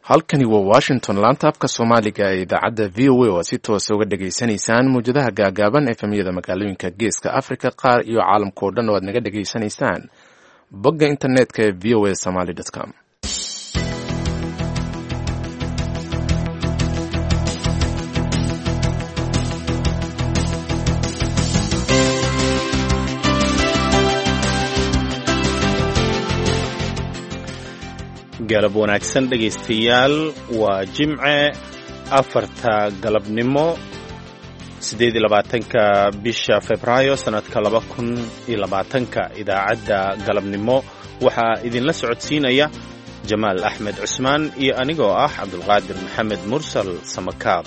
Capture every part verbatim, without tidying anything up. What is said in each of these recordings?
halkani waa washington laanta afka soomaaliga ee idaacadda v o a oo si toosa uga dhegaysanaysaan mawjadaha gaagaaban efemyada magaalooyinka geeska africa qaar iyo caalamka oo dhan oo aad naga dhegaysanaysaan bogga internetka ee v o a somaly com. galab wanaagsan dhegaystayaal waa jimce afarta galabnimo siddeed iyo labaatanka bisha febraayo sannadka laba kun iyo labaatanka idaacadda galabnimo waxaa idinla socodsiinaya jamaal axmed cusmaan iyo anigoo ah cabdulqaadir maxamed mursal samakaab.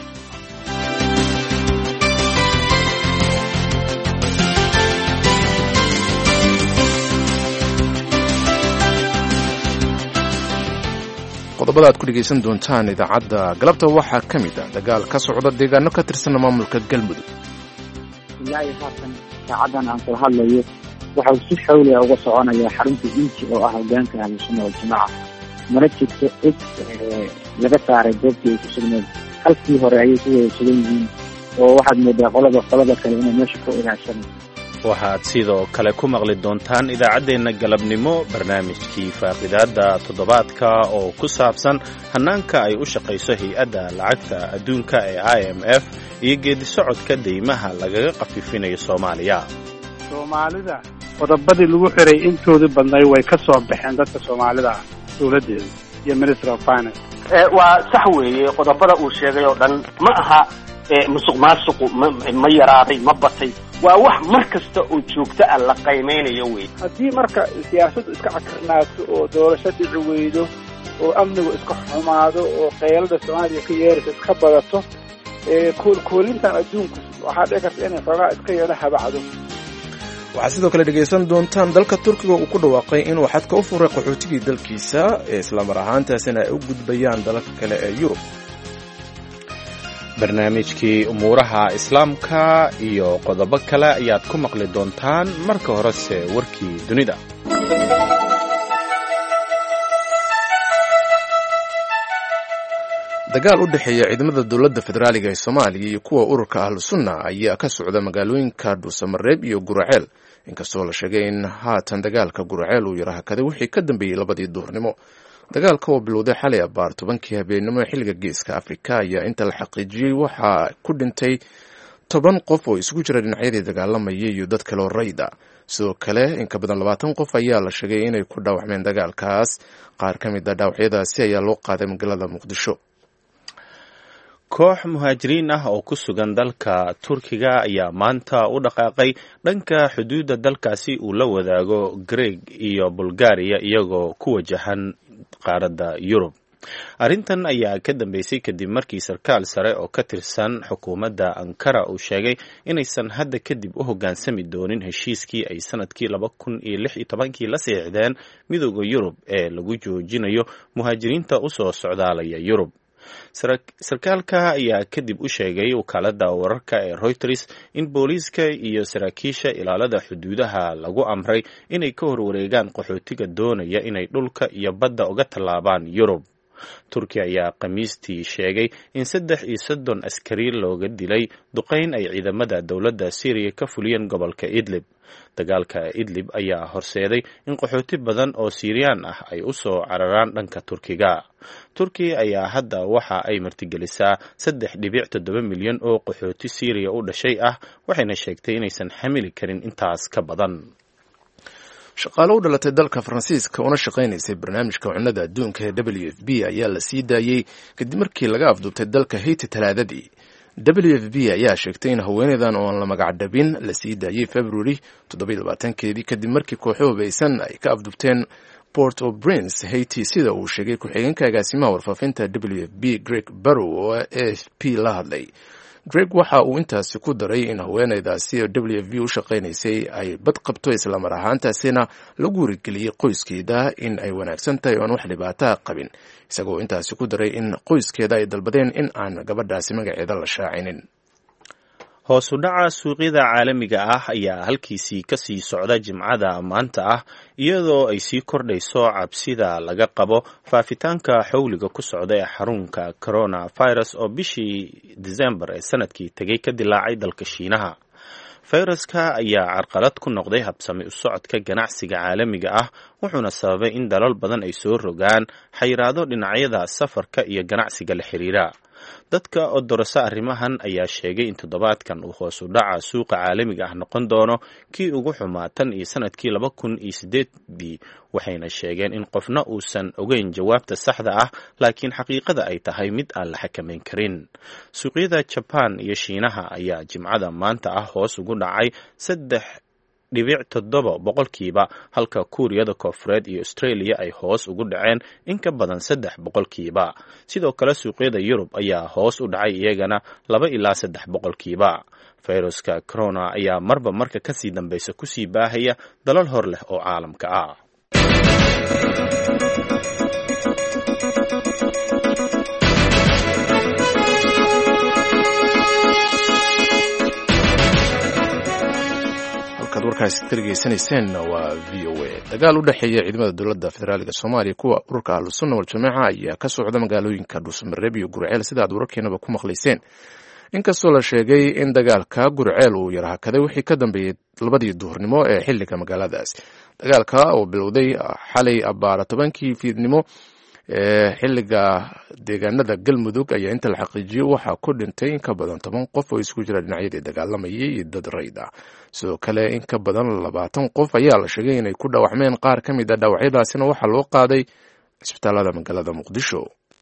qodobada aad ku dhegaysan doontaan idaacadda galabta waxaa ka mid ah dagaal ka socda deegaano ka tirsan maamulka galmudug. ilaa iyo haatan saacadan aan kula hadlayo waxau si xawli ah uga soconaya xarunta inji oo ah hogaanka ahlusunna waljamaaca mana jirto cid laga saaray goobtii ay ku sugneed halkii hore ayay ku wada sugan yihiin oo waxaad moodaa qolada qolada kale inay meesha ku ilaashanay. waxaad sidoo kale ku maqli doontaan idaacaddeenna galabnimo barnaamijkii faaqidaadda toddobaadka oo ku saabsan hannaanka ay u shaqayso hay-adda lacagta adduunka ee i m f iyo geedi socodka deymaha lagaga khafiifinayo soomaaliya. soomaalida qodobadii lagu xiray intoodii badnay way ka soo baxeen dadka soomaalida ah dowladdeeda iyo minister of finance. waa sax weeye qodobada uu sheegay oo dhan ma aha musuq maasuqu ma yaraaday ma batay waa wax mar kasta oo joogto ah la qiimeynayo wey. haddii marka siyaasaddu iska cakarnaato oo doorasho dhici weydo oo amnigu iska xumaado oo qaylada soomaaliya ka yeeraysa iska badato koolkoolintan adduunku waxaa dhici karta inay xoogaa iska yeelo habacdo. waxaad sidoo kale dhegaysan doontaan dalka turkiga uu ku dhawaaqay inuu xadka u furay qaxootigii dalkiisa ee islamar ahaantaasina ay u gudbayaan dalalka kale ee yurub. barnaamijkii umuuraha islaamka iyo qodobo kale ayaad ku maqli doontaan marka horese warkii dunida. dagaal u dhexeeya ciidamada dowladda federaaliga ee soomaaliya iyo kuwa ururka ahlusunna ayaa ka socda magaalooyinka dhuusamareeb iyo guraceel inkastoo la sheegay in haatan dagaalka guraceel uu yara hakaday wixii ka dambeeyey labadii duhurnimo. dagaalka oo bilowday xalay abaar tobankii habeenimo ee xilliga geeska afrika ayaa inta la xaqiijiyey waxaa ku dhintay toban qof oo isugu jira dhinacyadii dagaalamayay iyo dad kale oo rayda. sidoo kale in ka badan labaatan qof ayaa la sheegay inay ku dhaawacmeen dagaalkaas. qaar ka mid a dhaawacyadaasi ayaa loo qaaday magaalada muqdisho. koox muhaajiriin ah oo ku sugan dalka turkiga ayaa maanta u dhaqaaqay dhanka xuduudda dalkaasi uu la wadaago greeg iyo bulgaariya iyagoo ku wajahan qaaradda yurub. arrintan ayaa ka dambeysay kadib markii sarkaal sare oo ka tirsan xukuumadda ankara uu sheegay inaysan hadda kadib u hoggaansami doonin heshiiskii ay sanadkii laba kun iyo lix iyo tobankii la siixdeen midooda yurub ee lagu joojinayo muhaajiriinta u soo socdaalaya yurub. sarkaalka ayaa kadib u sheegay wakaaladda wararka ee Reuters in booliiska iyo saraakiisha ilaalada xuduudaha lagu amray inay ka horwareegaan qaxootiga doonaya inay dhulka iyo badda uga tallaabaan yurub. turkiya ayaa khamiistii sheegay in saddex iyo soddon askari looga dilay duqayn ay ciidamada dowladda Syria ka fuliyeen gobolka Idlib. dagaalka Idlib ayaa horseeday in qaxooti badan oo Siiriyaan ah ay u soo cararaan dhanka Turkiga. Turkiya ayaa hadda waxa ay martigelisaa saddex dhibic toddoba milyan oo qaxooti Siiriya u dhashay ah waxayna sheegtay inaysan xamili karin intaas ka badan. shaqaale u dhalatay dalka Faransiiska una shaqaynaysay barnaamijka cunnada adduunka ee W F P ayaa la sii daayey kadib markii laga afduubtay dalka Haiti talaadadii. W F P ayaa sheegtay in haweeneydan oo aan la magac dhabin la sii daayey February toddoba iyo labaatankeedii kadib markii kooxo hubaysan ay ka afduubteen Port-au-Prince, Haiti, sida uu sheegay ku-xigeenka agaasimaha warfaafinta W F P Greg Barrow oo A F P la hadlay. Greg waxa uu intaasi ku daray in haweeneydaasi oo W F P u shaqaynaysay ay bad qabto islamar ahaantaasina lagu warigeliyey qoyskeeda in ay wanaagsan tahay oo aan wax dhibaataa qabin, isagoo intaasi ku daray in qoyskeeda ay dalbadeen in aan gabadhaasi magaceeda la shaacinin. hoos u dhaca suuqyada caalamiga ah ayaa halkiisii ka sii socda jimcada maanta ah iyadoo ay sii kordhayso cabsida laga qabo faafitaanka xawliga ku socda ee xarunka coronavirus oo bishii December ee sanadkii tegay ka dilaacay dalka Shiinaha. fayraska ayaa carqalad ku noqday habsami u socodka ganacsiga caalamiga ah wuxuuna sababay in dalal badan ay soo rogaan xayiraado dhinacyada safarka iyo ganacsiga la xiriira. dadka oo dorasa arrimahan ayaa sheegay in toddobaadkan uu hoos u dhaca suuqa caalamiga ah noqon doono kii ugu xumaa tan iyo sanadkii laba kun iyo sideedii waxayna sheegeen in qofna uusan ogeyn jawaabta saxda ah laakiin xaqiiqada ay tahay mid aan la xakameyn karin. suuqyada Japan iyo Shiinaha ayaa jimcada maanta ah hoos ugu dhacay saddex dhibic toddoba boqolkiiba halka Kuuriyada Koonfureed iyo Australia ay hoos ugu dhaceen in ka badan saddex boqolkiiba. sidoo kale suuqyada Yurub ayaa hoos u dhacay iyagana laba ilaa saddex boqolkiiba. fayraska corona ayaa marba marka kasii dambaysa kusii baahaya dalal hor leh oo caalamka ah. warkaas dhegeysaneyseen waa v o a. dagaal u dhexeeya ciidamada dowladda federaalka Soomaaliya kuwa ururka Ahlusunna wal Jamaa ayaa ka socda magaalooyinka Dhuusamareeb iyo Gurceel sida aad wararkeenaba ku maqlayseen. inkastoo la sheegay in dagaalka Gurceel uu yar hakaday wixii ka dambeeyay labadii duhurnimo ee xilliga magaaladaas. dagaalka oo bilowday xalay abaara tobankii fiidnimo ee xilliga deegaanada Galmudug ayaa inta la xaqiijiyay waxa ku dhintay in ka badan toban qof oo isku jira dhinacyada dagaalamayay iyo dad rayd ah. sidoo kale in ka badan labaatan qof ayaa la sheegay inay ku dhaawacmeen qaar ka mid ah dhaawacyadaasina waxaa loo qaaday isbitaalada magaalada Muqdisho.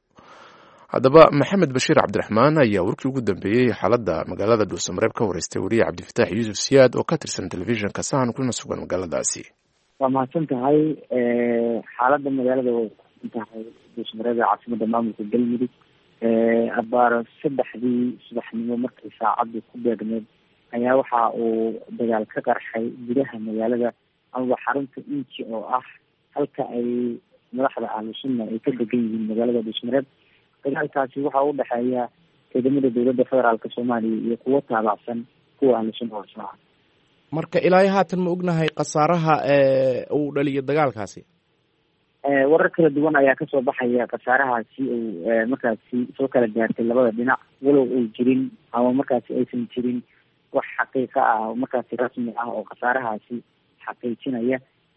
haddaba Maxamed Bashiir Cabdiraxmaan ayaa warkii ugu dambeeyay xaaladda magaalada Dhuusamareeb ka wareystay wariye Cabdifataax Yuusuf Siyaad oo ka tirsan telefishinka Sahan kuna sugan magaaladaasi. waa mahadsan tahay xaaladda magaalada tahay Dhuusamareeb caasimada maamulka Galmudug abaar saddexdii subaxnimo markii saacadu ku beegneed ayaa waxa uu dagaal ka qarxay gudaha magaalada ama xarunta inji oo ah halka ay madaxda Ahlusunna ay ka degan yihiin magaalada Dhuusamareeb. dagaalkaasi waxa u dhaxeeya ciidamada dowladda federaalka Soomaaliya iyo kuwa taabacsan kuwa Ahlusunna wal Jamaa. marka ilaa haatan ma ognahay khasaaraha ee uu dhaliyo dagaalkaasi? warar kala duwan ayaa kasoo baxaya khasaarahaasi uu markaasi soo kala gaartay labada dhinac walow ay jirin ama markaasi aysan jirin wax xaqiiqa ah markaasi rasmi ah oo khasaarahaasi xaqiijinaya.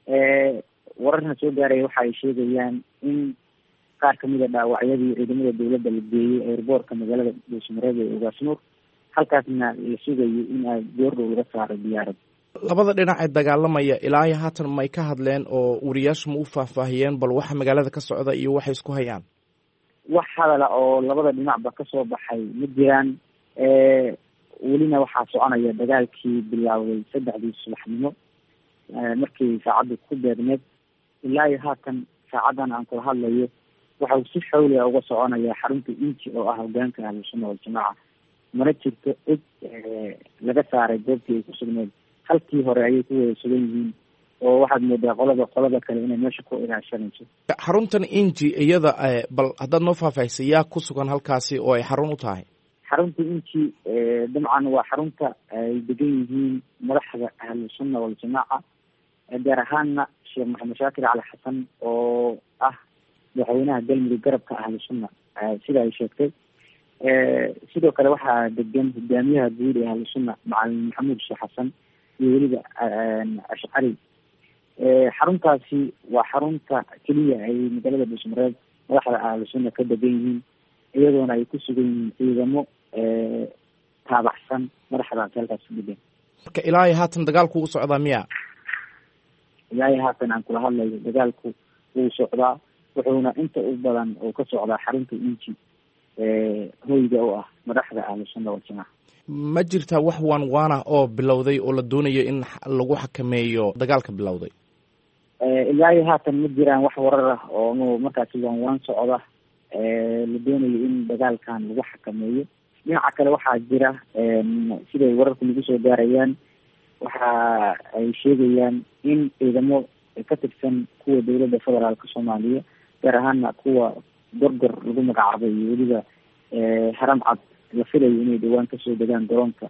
wararka soo gaaraya waxa ay sheegayaan in qaar kamid a dhaawacyadii ciidamada dowladda la geeyey airboortka magaalada Dhuusamareeb ee Ugaasnuur halkaasna la sugayo in ay goordhow laga saaro diyaarad. labada dhinac ee dagaalamaya ilaa iyo haatan may ka hadleen oo wariyaashu ma u faahfaahiyeen bal waxa magaalada ka socda iyo waxay isku hayaan? wax hadala oo labada dhinacba kasoo baxay ma jiraan. welina waxaa soconaya dagaalkii bilaawday saddexdii subaxnimo markii saacaddu ku beegneed ilaa iyo haatan saacadan aan kula hadlayo waxa uu si xawli ah uga soconaya xarunta inji oo ah hogaanka Ahlusunna wal Jamaa. mana jirto cid laga saaray goobtii ay ku sugneed halkii hore ayay ku wada sugan yihiin oo waxaad moodaa qolada qolada kale inay meesha ku ilaashanayso. xaruntan inji iyada bal haddaad noo faahfaahisay yaa ku sugan halkaasi oo ay xarun u tahay? xarunta inji dabcan waa xarunta ay degan yihiin madaxda Ahlusunna wal Jamaa gaar ahaana Sheekh Maxamed Shaakir Cali Xasan oo ah madaxweynaha Galmudug garabka Ahlusunna sida ay sheegtay. sidoo kale waxaa degan hogaamiyaha guud ee Ahlusunna Macalin Maxamuud Sheekh Xasan iyo weliba Ashcari. xaruntaasi waa xarunta keliya ay magaalada Dhuusamareeb madaxda Ahlusunna ka degan yihiin iyadoona ay ku sugan yihiin ciidamo taabacsan madaxdaasi halkaas degan. marka ilaa iyo haatan dagaalku u socdaa miya? ilaa iyo haatan aan kula hadlayo dagaalku wuu socdaa wuxuuna inta u badan oo ka socdaa xarunta inji hoyga oo ah madaxda Ahlusunna wal Jamaa. ma jirtaa wax waan waana oo bilowday oo la doonayo in lagu xakameeyo dagaalka bilowday? ilaa iyo haatan ma jiraan wax warar ah oo markaasi waan waan socda la doonayo in dagaalkan lagu xakameeyo. dhinaca kale waxaa jira siday wararku nagu soo gaarayaan waxa ay sheegayaan in ciidamo ka tirsan kuwa dowladda federaalka Soomaaliya gaar ahaana kuwa gorgor lagu magacaabay iyo weliba haram cad la filayo inay dhawaan kasoo degaan garoonka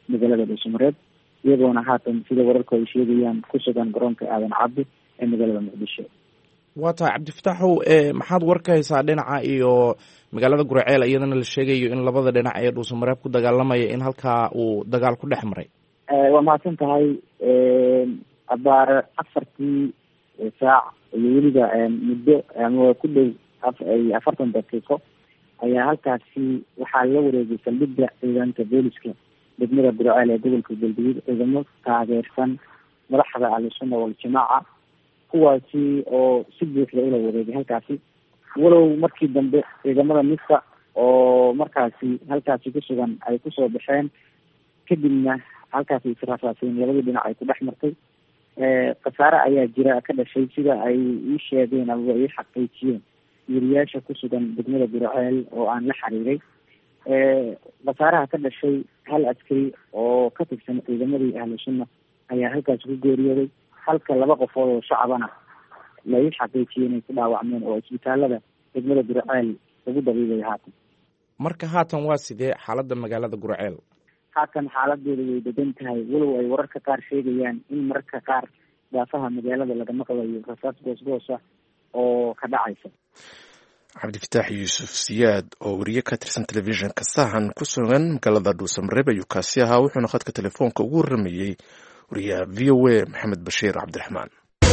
magaalada dhuusamareeb iyagoona haatan sida wararku ay sheegayaan ku sugan garoonka aadan cabdi ee magaalada muqdisho. waa tahay cabdifataaxow maxaad war ka haysaa dhinaca iyo magaalada guraceel iyadana la sheegayo in labada dhinac ee dhuusamareeb ku dagaalamaya in halkaa uu dagaal ku dhex maray? waa mahadsan tahay. abaare afartii saac iyo weliba muddo ama ku dhow afartan daqiiqo ayaa halkaasi waxaa la wareegay saldhigga ciidanka booliska degmada guraceel ee gobolka galgaduud ciidamo taageersan madaxda ahlusunna waljamaaca kuwaasi oo si buuxda ula wareegay halkaasi, walow markii dambe ciidamada misa oo markaasi halkaasi ku sugan ay kusoo baxeen kadibna halkaasi israasaaseen labadii dhinac ay ku dhex martay. khasaare ayaa jira ka dhashay sida ay ii sheegeen ama ii xaqiijiyeen weriyaasha ku sugan degmada guraceel oo aan la xiriiray. khasaaraha ka dhashay hal askari oo ka tirsan ciidamadii ahlu sunna ayaa halkaasi ku geeriyooday, halka laba qofood oo shacabana la ii xaqiijiyey inay ku dhaawacmeen oo isbitaalada degmada guraceel lagu dabiibay haatan. marka haatan waa sidee xaaladda magaalada guraceel? haatan xaaladeeda way degan tahay, walow ay wararka qaar sheegayaan in mararka qaar daafaha magaalada laga maqlayo rasaas goosgoosa oo ka dhacaysa. cabdifataax yuusuf siyaad oo weriye ka tirsan telefishinka sahan ku sugan magaalada dhuusamareeb ayuu kaasi ahaa, wuxuuna khadka telefoonka ugu waramayey wariyaha v o a maxamed bashiir cabdiraxmaan.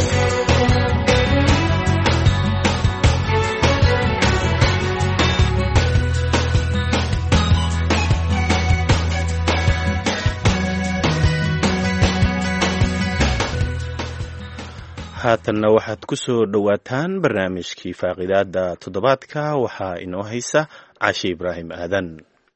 haatanna waxaad ku soo dhowaataan barnaamijkii faaqidaada toddobaadka. waxaa inoo haysa cashe ibraahim aadan.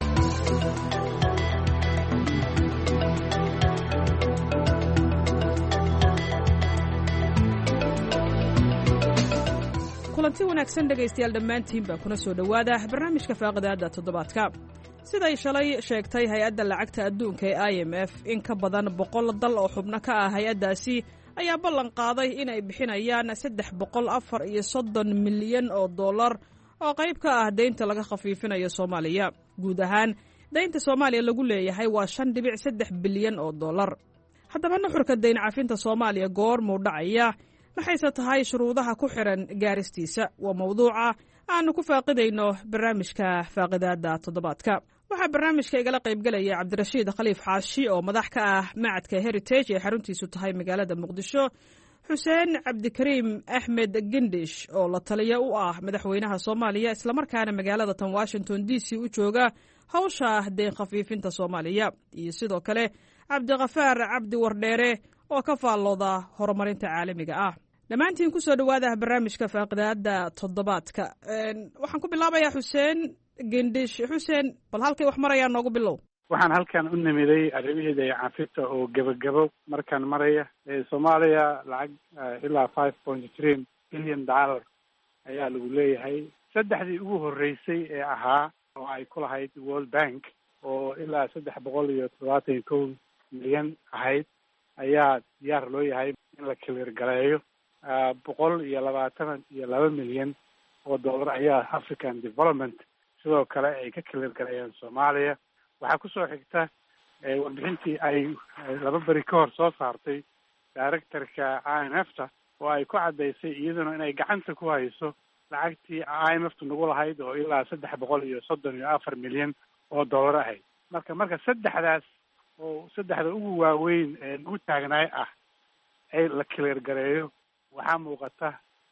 kulanti wanaagsan dhegaystayaal dhammaantiinba kuna soo dhowaada barnaamijka faaqidaada toddobaadka. siday shalay sheegtay hay-adda lacagta adduunka ee i m f in ka badan boqol dal oo xubno ka ah hay-addaasi ayaa ballan qaaday inay bixinayaan saddex boqol afar iyo soddon milyan oo dollar oo qayb ka ah deynta laga khafiifinayo soomaaliya. guud ahaan deynta soomaaliya lagu leeyahay waa shan dhibic saddex bilyan oo dollar. haddaba nuxurka deyn cafinta soomaaliya goormuu dhacaya, maxayse tahay shuruudaha ku xiran gaaristiisa? waa mawduuca aanu ku faaqidayno barnaamijka faaqidaada toddobaadka. waxaa barnaamijka igala qaybgelaya cabdirashiid khaliif xaashi oo madax ka ah macadka heritage ee xaruntiisu tahay magaalada muqdisho, xuseen cabdikariim axmed gendhish oo la taliya u ah madaxweynaha soomaaliya islamarkaana magaalada tan washington d c u jooga hawsha deyn khafiifinta soomaaliya, iyo sidoo kale cabdikafaar cabdi wardheere oo ka faallooda horumarinta caalamiga ah. dhammaantiin kusoo dhowaada barnaamijka faaqidaada toddobaadka. waxaan ku bilaabayaa xuseen gendhish. xuseen, bal halkay wax marayaa noogu bilow. waxaan halkan u nimiday arrimaheeda ee cafinta oo gebagabo markaan maraya soomaaliya lacag ilaa five point three billion dollar ayaa lagu leeyahay. saddexdii ugu horreysay ee ahaa oo ay ku lahayd world bank oo ilaa saddex boqol iyo toddobaatan iyo kow milyan ahayd ayaa diyaar loo yahay in la clear gareeyo. boqol iyo labaatan iyo laba milyan oo dollar ayaa african development sidoo kale ay ka clear gareeyeen soomaaliya. waxaa kusoo xigta warbixintii ay laba beri ka hor soo saartay directorka i m f ta oo ay ku caddaysay iyaduna inay gacanta ku hayso lacagtii i m f ta nagu lahayd oo ilaa saddex boqol iyo soddon iyo afar milyan oo dollar ahayd. marka marka saddexdaas oo saddexda ugu waaweyn ee nagu taagnaay ah ay la clear gareeyo, waxaa muuqata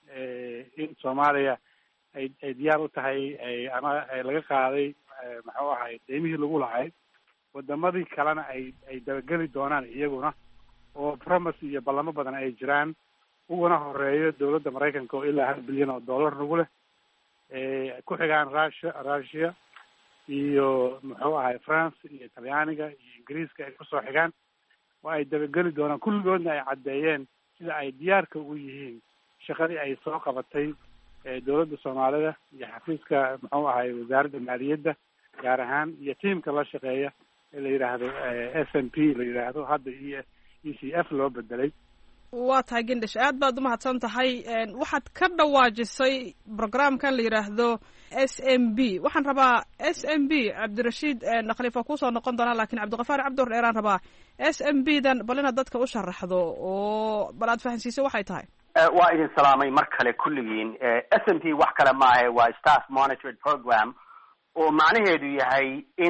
in soomaaliya ay ay diyaar u tahay ama laga qaaday muxuu ahay deymihii lagu lahay. wadamadii kalena ay ay dabageli doonaan iyaguna oo promise iyo ballamo badan ay jiraan, uguna horeeyo dowladda maraykanka oo ilaa hal bilyan oo dollar nagu leh, ku xigaan russia russia iyo muxuu ahay france iyo talyaaniga iyo ingiriiska ay kusoo xigaan oo ay dabageli doonaan. kulligoodna ay caddeeyeen sida ay diyaarka ugu yihiin shaqadii ay soo qabatay dowladda soomaalida iyo xafiiska muxuu ahay wasaaradda maaliyadda gaar ahaan iyo tiamka la shaqeeya ee la yidhaahdo s n p la yidhaahdo hadda e e c f loo bedelay. waa tahay gendhish aad baad umahadsan tahay waxaad ka dhawaajisay programkan la yidhaahdo s m b waxaan rabaa s m b cabdirashiid khaliif waa kuusoo noqon doonaa lakin cabdiqafaar cabdur dheeraan rabaa s m b dan bal inaad dadka u sharaxdo oo bal aad fahansiiso waxay tahay waa idin salaamay mar kale kulligiin s m p wax kale maahe waa staff monitored program oo macnaheedu yahay in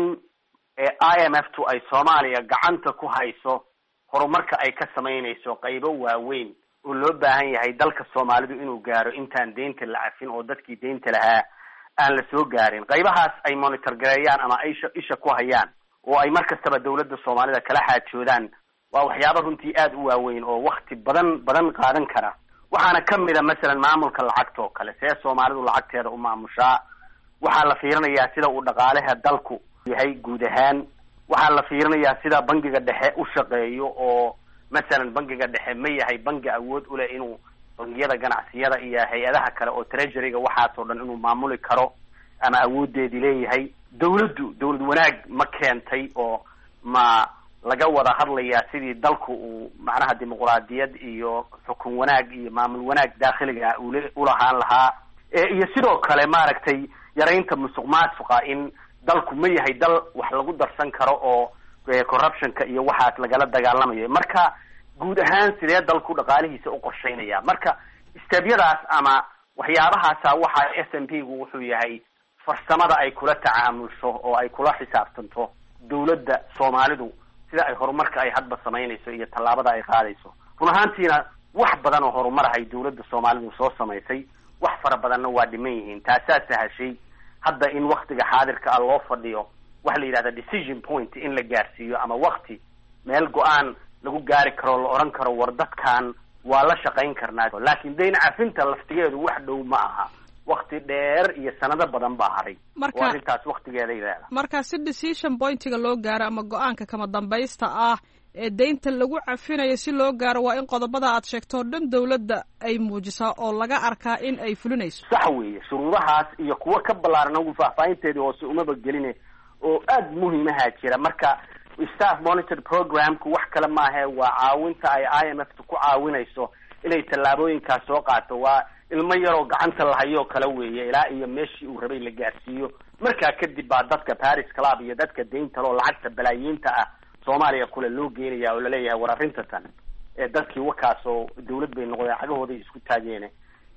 i m f tu ay soomaaliya gacanta ku hayso horumarka ay ka samaynayso qaybo waaweyn oo loo baahan yahay dalka soomaalidu inuu gaaro intaan deynta la cafin oo dadkii deynta lahaa aan la soo gaarin qaybahaas ay monitor gareeyaan ama ay isha isha ku hayaan oo ay mar kastaba dawladda soomaalida kala xaajoodaan waa waxyaaba runtii aada u waaweyn oo wakti badan badan qaadan kara waxaana kamid a masalan maamulka lacagta oo kale see soomaalidu lacagteeda u maamushaa waxaa la fiirinayaa sida uu dhaqaalaha dalku yahay guud ahaan waxaa la fiirinayaa sida bangiga dhexe u shaqeeyo oo masalan bangiga dhexe ma yahay bangi awood u leh inuu bangiyada ganacsiyada iyo hay-adaha kale oo treasuryga waxaas oo dhan inuu maamuli karo ama awoodeedii leeyahay dawladdu dawlad wanaag ma keentay oo ma laga wada hadlayaa sidii dalku uu macnaha dimuqraadiyad iyo xukun wanaag iyo maamul wanaag daakhiliga ule ulahaan lahaa iyo sidoo kale maaragtay yaraynta musuq maasuqa in dalku ma yahay dal wax lagu darsan karo oo corruptionka iyo waxaas lagala dagaalamayo marka guud ahaan sidee dalku dhaqaalihiisa u qorsheynaya marka stebyadaas ama waxyaabahaasa waxa s m p gu wuxuu yahay farsamada ay kula tacaamulsho oo ay kula xisaabtanto dawladda soomaalidu sida ay horumarka ay hadba samaynayso iyo tallaabada ay qaadayso run ahaantiina wax badan oo horumar ahay dawladda soomaalidu soo samaysay wax fara badanna waa dhiman yihiin taasaa sahashay hadda in waktiga xaadirka ah loo fadhiyo waxa la yidhahda decision point in la gaarsiiyo ama wakti meel go-aan lagu gaari karo la oran karo war dadkan waa la shaqayn karnaa laakiin dayn cafinta laftigeedu wax dhow ma aha wakti dheer iyo sanado badan baa haray marka oo arrintaas waktigeeday leedahay marka si decision pointiga loo gaaro ama go-aanka kama dambaysta ah ee deynta lagu cafinayo si loo gaaro waa in qodobada aad sheegto o dhan dawladda ay muujisaa oo laga arkaa in ay fulinayso sax weeye shuruudahaas iyo kuwa ka ballaaran ugu faahfaahinteedii hoose umaba geline oo aada muhiimaha jira marka staff monitored programku wax kale maahe waa caawinta ay i m f ta ku caawinayso inay tallaabooyinkaas soo qaato waa ilmo yaroo gacanta lahayoo kale weeye ilaa iyo meeshii uu rabay la gaarsiiyo markaa kadib baa dadka paris club iyo dadka deyntalo lacagta balaayiinta ah soomaaliya kule loo geenaya oo laleeyahay war arrinta tan ee dadkii wakaas oo dawlad bay noqdeen cagahooday isku taageene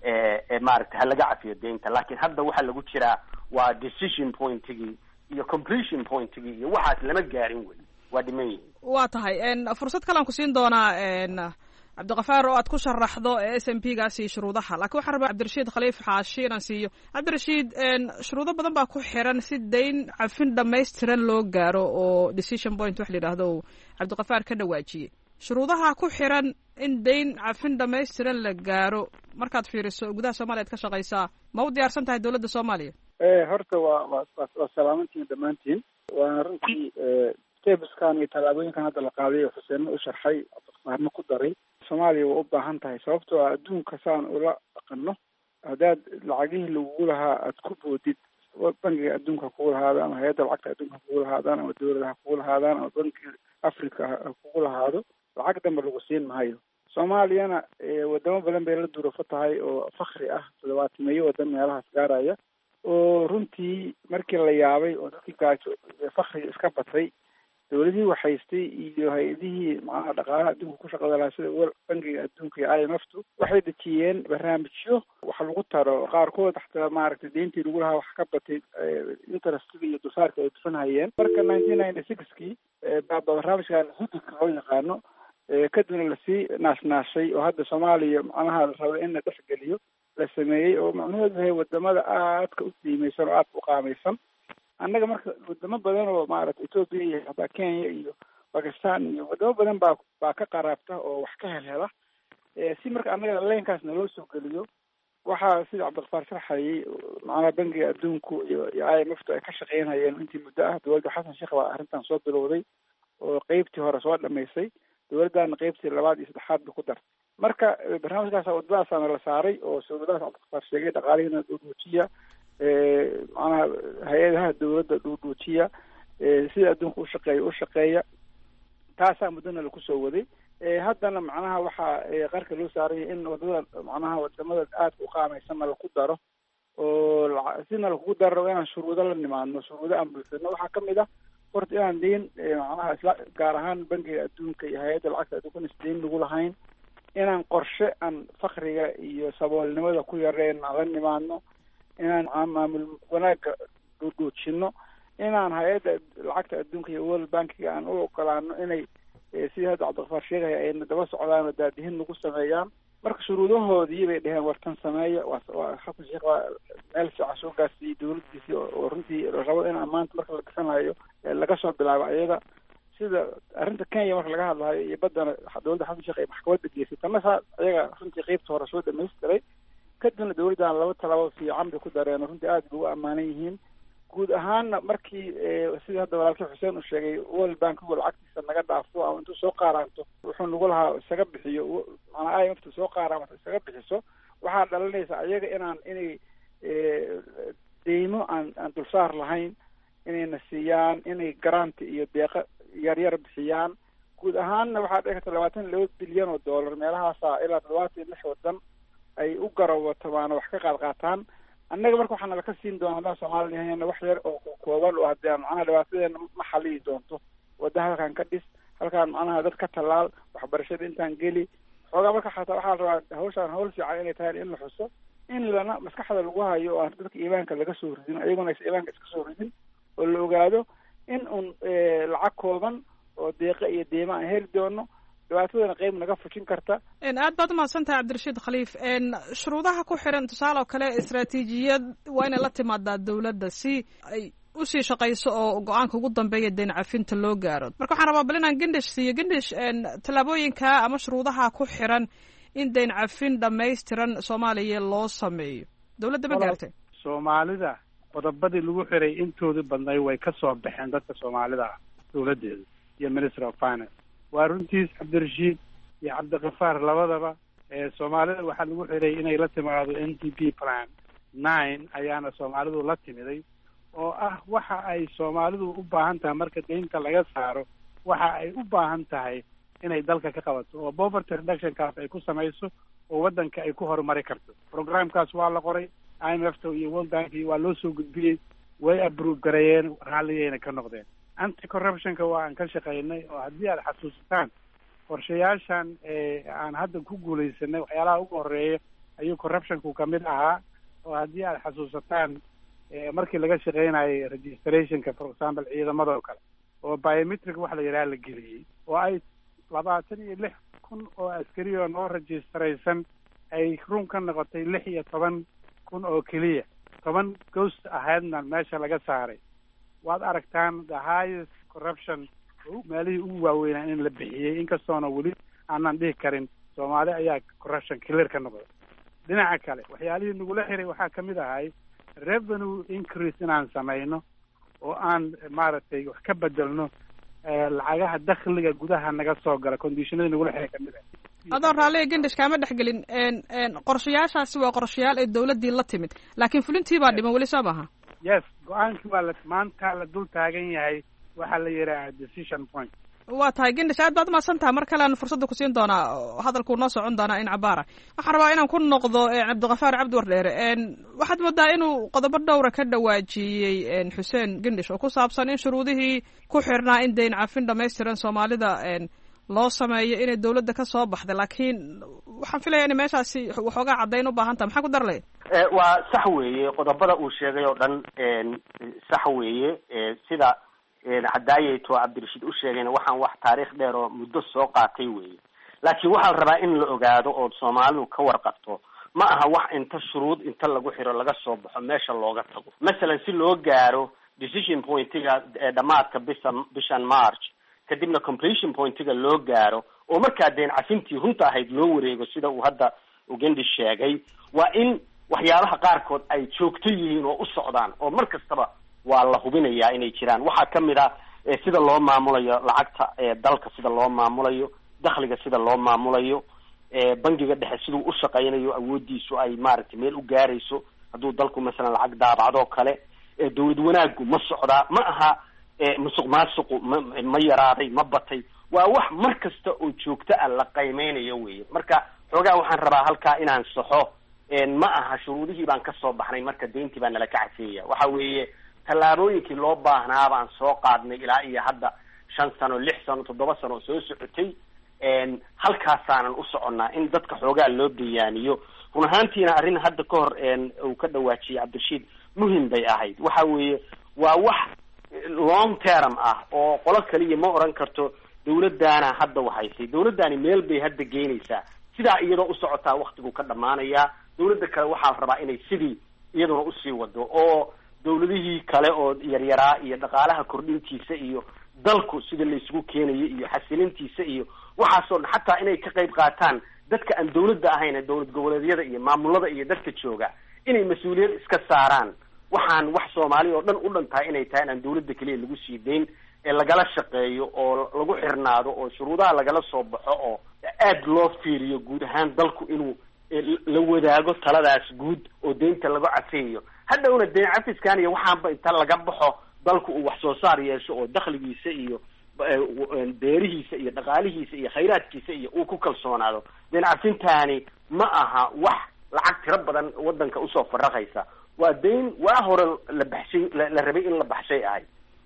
ee maaragtay ha laga cafiyo deynta laakiin hadda waxaa lagu jiraa waa decision pointigii iyo completion pointigii iyo waxaas lama gaarin wey waa dhiman yihiin waa tahay fursad kalean ku siin doonaa cabdiqafaar oo aad ku sharaxdo s m p gaas iyo shuruudaha lakin waxaan rabaa cabdirashiid khaliif xaashi inaan siiyo cabdirashiid shuruudo badan baa ku xiran si dayn cafin dhamaystiran loo gaaro oo decision point wax la yidhaahdo cabdiqafaar ka dhawaajiyey shuruudaha ku xiran in dayn cafin dhamaystiran la gaaro markaad fiiriso gudaha soomaaliya ad ka shaqaysaa ma u diyaarsan tahay dawladda soomaaliya horta waa waa waa salaamantiin dhammaantiin waana runtii stebskan iyo tallaabooyinkan hadda la qaaday oo xuseenna u sharxay cabdiqafaarna ku daray soomaaliya waa u baahan tahay sababtoo ah adduunka saan ula dhaqano haddaad lacagihii lagugu lahaa aad ku boodid bangiga adduunka kugu lahaado ama hay-adda lacagta adduunka kugu lahaadaan ama dawladaha kugu lahaadaan ama bangiga africa ha kugu lahaado lacag dambe lagu siin maayo soomaaliyana wadamo badan bay la durufo tahay oo fakri ah toddobaatimeeyo wadan meelahaas gaaraya oo runtii markii la yaabay oo dadkii gaajo fakriga iska batay dawladihii waxhaystay iyo hay-adihii macnaha dhaqaalaha adduunka ku shaqada lahaa sida wel bangiga adduunka iyo i m f tu waxay dejiyeen barnaamijyo wax lagu taro qaarkood xataa maaragtay deyntii lagu lahaa wax ka batay interestiga iyo dulsaarka ay dufanhayeen marka nineteen ninety sixkii baa barnaamijkan hududka loo yaqaano kadibna lasii naashnaashay oo hadda soomaaliya macnaha la raba in la dhexgeliyo la sameeyey oo macnaheedu yahay wadamada aadka u qiimaysan oo aadka u qaamaysan annaga marka wadamo badan oo maaragtay ethoopia iyo hataa kenya iyo bakistan iyo wadamo badan baa baa ka qaraabta oo wax ka helhela si marka annaga leenkaas naloo soo geliyo waxaa sida cabdiqafaar sharxayay macnaha bangiga adduunku iyo iyo i m f tu ay ka shaqeynayeen intii muddo ah dawladda xasan sheekh baa arrintan soo bilowday oo qeybtii hore soo dhamaysay dawladdaana qeybtii labaad iyo saddexaad bay ku dartay marka barnaamijkaasa wadadaasaana la saaray oo sawladahaas cabdiqafaar sheegay dhaqaalihiina dhuudhuujiya macnaha hay-adaha dawladda dhuudhuujiya sida adduunka ushaqeeya u shaqeeya taasaa muddona laku soo waday haddana macnaha waxaa qarka loo saaraya in wadada macnaha wadamada aadka u qaamaysanna laku daro oo sina lakugu daro inaan shuruudo la nimaadno shuruudo aan buuxino waxaa kamid ah horta inaan deyn macnaha isla gaar ahaan bankiga adduunka iyo hay-adda lacagta adduunka is deyn lagu lahayn inaan qorshe aan fakriga iyo saboolnimada ku yareen aan la nimaadno inaan maamul wanaaga dhuudhuujino inaan hay-adda lacagta adduunka iyo world bankiga aan u ogolaano inay sidii hadda cabdiqafaar sheegaya ayna daba socdaan oo daadihin lagu sameeyaan marka shuruudahoodii bay dheheen wartan sameeya waa xasan sheekh waa meel fiican soo gaarsiiyey dawladdiisii oo runtii rabo in maanta marka la gasanayo laga soo bilaabo ayaga sida arrinta kenya marka laga hadlahayo iyo baddana dawladda xasan sheekh ay maxkamadda geysay tana saa ayaga runtii qeybta hore soo dhamaystiray kadibna dawladdan laba talaabo fiican bay ku dareen runtii aada ugu ammaanan yihiin guud ahaanna markii sidii hadda walaalkii xuseen uu sheegay world bankigu lacagtiisa naga dhaafo ama intuu soo qaaraanto wuxuu nagu lahaa isaga bixiyo manaa i m f soo qaaraanto isaga bixiso waxaa dhalanaysa ayaga inaan inay deymo aan aan dulsaar lahayn inayna siiyaan inay garanti iyo deeqa yaryar bixiyaan guud ahaanna waxaa dhici karta labaatan iyo laba bilyan oo dollar meelahaasa ilaa toddobaatan iyo lix wadan ay u garawatamaan wax ka qaad qaataan annaga marka waxaana laka siin doona haddaan soomaali yahayna wax yar oo kooban oo haddii aan macnaha dhibaatadeena ma xaliyi doonto wadda halkaan ka dhis halkaan macnaha dad ka tallaal waxbarashada intaan geli xoogaa marka xataa waxaa la rabaa hawshaan hawl fiican inay tahay in la xuso in lana maskaxda lagu hayo oo aan dadka iimaanka laga soo ridin ayaguna aysa iimaanka iska soo ridin oo la ogaado in un lacag kooban oo deeqa iyo deema aan heli doono dhibaatadana qeyb naga fujin karta aad baad umahadsan tahay cabdirashiid khaliif shuruudaha ku xiran tusaale oo kale istaraatiijiyad waa inay la timaadaa dawladda si ay usii shaqayso oo go-aanka ugu dambeeya deyn cafinta loo gaaro marka waxaan rabaa bal inaan gendhish siiyo gendhish tallaabooyinka ama shuruudaha ku xiran in deyn cafin dhamaystiran soomaaliya loo sameeyo dawladda ma gaartay soomaalida qodobadii lagu xiray intoodii badnay way ka soo baxeen dadka soomaalida ah dawladdeeda iyo ministry of finance waa runtiis cabdirashiid iyo cabdiqafaar labadaba soomaalida waxaa lagu xiray inay la timaado n t p plan nine ayaana soomaalidu la timiday oo ah waxa ay soomaalidu u baahan tahay marka deynta laga saaro waxa ay u baahan tahay inay dalka ka qabato oo poverty reductionkaas ay ku samayso oo waddanka ay ku horumari karto programkaas waa la qoray i m f ta iyo world bank waa loo soo gudbiyey way approve gareeyeen raalligayna ka noqdeen anti corruptionka waa aan ka shaqaynay oo haddii aad xasuusataan qorshayaashan aan hadda ku guulaysanay waxyaalaha ugu horeeya ayuu corruptionku kamid ahaa oo haddii aad xasuusataan markii laga shaqaynayay registrationka for example ciidamada oo kale oo biometric wax la yidhaha la geliyey oo ay labaatan iyo lix kun oo askari oo noo registraysan ay run ka noqotay lix iyo toban kun oo keliya toban ghost ahaydna meesha laga saaray waad aragtaan the highest corruption meelihii ugu waaweynaa in la bixiyey inkastoona weli aanan dhihi karin soomaali ayaa corruption clear ka noqday dhinaca kale waxyaalihii nagula xiray waxaa kamid ahay revenue increase inaan samayno oo aan maaragtay wax ka bedelno lacagaha dakhliga gudaha naga soo gala conditionadii nagula xiray kamid ah adoo raalliga gendhish kaama dhexgelin qorshayaashaasi waa qorshayaal ay dawladdii la timid laakiin fulintii baa dhiman weli soo maha yes go-aankii waa la maanta la dul taagan yahay waxaa la yidhaha decision point waa tahay gendhish aad baad umahadsan taha mar kalean fursadda kusiin doonaa hadalkuu noo socon doonaa in cabaara waxaan rabaa inaan ku noqdo cabdiqafaar cabdi wardheere waxaad moodaa inuu qodobo dhowra ka dhawaajiyey xuseen gendhish oo ku saabsan in shuruudihii ku xirnaa in deyn cafin dhamaystiran soomaalida loo sameeyo inay dawladda ka soo baxday laakiin waxaan filaya inay meeshaasi waxoogaa caddayn u baahan taha maxaa ku darlay waa sax weeye qodobada uu sheegay oo dhan sax weeye sida cadaayeto cabdirashiid u sheegayna waxaan wax taariikh dheer oo muddo soo qaatay weeye laakiin waxaa la rabaa in la ogaado oo soomaalidu ka warqabto ma aha wax inta shuruud inta lagu xiro laga soo baxo meesha looga tago masalan si loo gaaro decision pointiga dhamaadka bisha bishan march kadibna completion pointiga loo gaaro oo markaa deen cafintii runta ahayd loo wareego sida uu hadda ugendi sheegay waa in waxyaalaha qaarkood ay joogto yihiin oo u socdaan oo mar kastaba waa la hubinayaa inay jiraan waxaa kamid ah sida loo maamulayo lacagta dalka sida loo maamulayo dakhliga sida loo maamulayo bangiga dhexe siduu u shaqaynayo awoodiisu ay maaragtay meel u gaarayso hadduu dalku masalan lacag daabacdo kale dawlad wanaagu ma socdaa ma aha musuq maasuqu ma ma yaraaday ma batay waa wax mar kasta oo joogto ah la qiimeynayo weeye. marka xoogaa waxaan rabaa halkaa inaan saxo, ma aha shuruudihii baan kasoo baxnay marka deyntii baa nala ka caseeya. waxa weeye tallaabooyinkii loo baahnaa baan soo qaadnay ilaa iyo hadda shan sano lix sano toddoba sano oo soo socotay. halkaasaanan u soconnaa in dadka xoogaa loo bayaaniyo. run ahaantiina arrin hadda ka hor uu ka dhawaajiyey cabdirashiid muhim bay ahayd. waxa weeye waa wax long term ah oo qolo kaliya ma oran karto dawladdaana hadda wahaysay, dawladdaani meel bay hadda geynaysaa, sidaa iyadoo u socotaa waktigu ka dhamaanayaa. dawladda kale waxaa la rabaa inay sidii iyaduna usii wado, oo dawladihii kale oo yaryaraa iyo dhaqaalaha kordhintiisa iyo dalku sida laysugu keenayo iyo xasilintiisa iyo waxaasoo dhan, xataa inay ka qayb qaataan dadka aan dawladda ahayn ee dawlad goboleedyada iyo maamulada iyo dadka jooga, inay mas-uuliyad iska saaraan. waxaan wax soomaali oo dhan u dhan tahay inay tahay inaan dawladda keliya lagu sii dayn, ee lagala shaqeeyo oo lagu xirnaado oo shuruudaha lagala soo baxo oo aad loo fiiriyo guud ahaan dalku inuu la wadaago taladaas guud oo deynta laga cafiyo. hadhowna deen cafiskan iyo waxaanba inta laga baxo dalku uu wax soo saar yeesho oo dakhligiisa iyo beerihiisa iyo dhaqaalihiisa iyo khayraadkiisa iyo uu ku kalsoonaado. deen cafintaani ma aha wax lacag tiro badan wadanka usoo faraqaysa, waa deyn waa hore la baxshay la rabay in la baxshay ahay.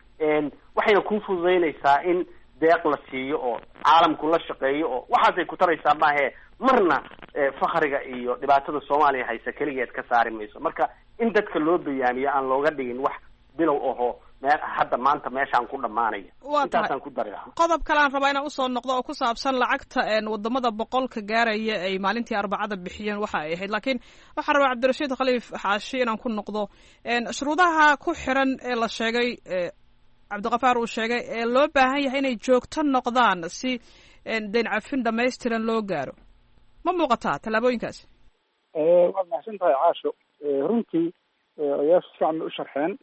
waxayna ku fududeynaysaa in deeq la siiyo oo caalamku la shaqeeyo oo waxaasay ku taraysaa maahe marna fakriga iyo dhibaatada Soomaaliya haysa kaligeed ka saari mayso. marka in dadka loo bayaaniyo aan looga dhigin wax bilow aho meel hadda maanta meeshaan ku dhamaanaya. intaasaan ku dari lahaa. qodob kale aan rabaa inaan usoo noqdo oo ku saabsan lacagta wadamada boqolka gaaraya ay maalintii arbacada bixiyeen waxa ay ahayd, laakiin waxaan rabaa cabdirashiid khaliif xaashi inaan ku noqdo shuruudaha ku xiran ee la sheegay cabdiqafaar uu sheegay ee loo baahan yahay inay joogto noqdaan si deyn cafin dhamaystiran loo gaaro. ma muuqataa tallaabooyinkaasi? waad mahadsan tahay caasho. runtii odayaasha si fiican bay u sharxeen.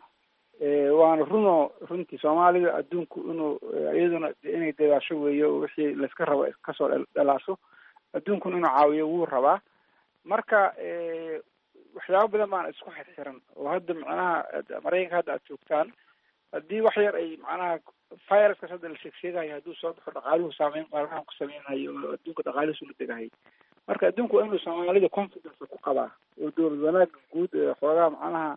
waana runo runtii soomaalida adduunku inuu iyaduna inay dadaasho weeyo wixii layska rabo kasoo dhalaasho, adduunkuna inuu caawiyo wuu rabaa. marka waxyaabo badan baan isku xirxiran oo hadda macnaha maraykanka hadda aad joogtaan, haddii wax yar ay macnaha viruskaas hadda la sheeg sheegayo hadduu soo baxo dhaqaaluhu saameyn qaalahan ku sameynayo oo adduunka dhaqaalihiisu la degahay. marka adduunku waa inuu soomaalida confidence ku qabaa oo dowlad wanaaga guud xoogaa macnaha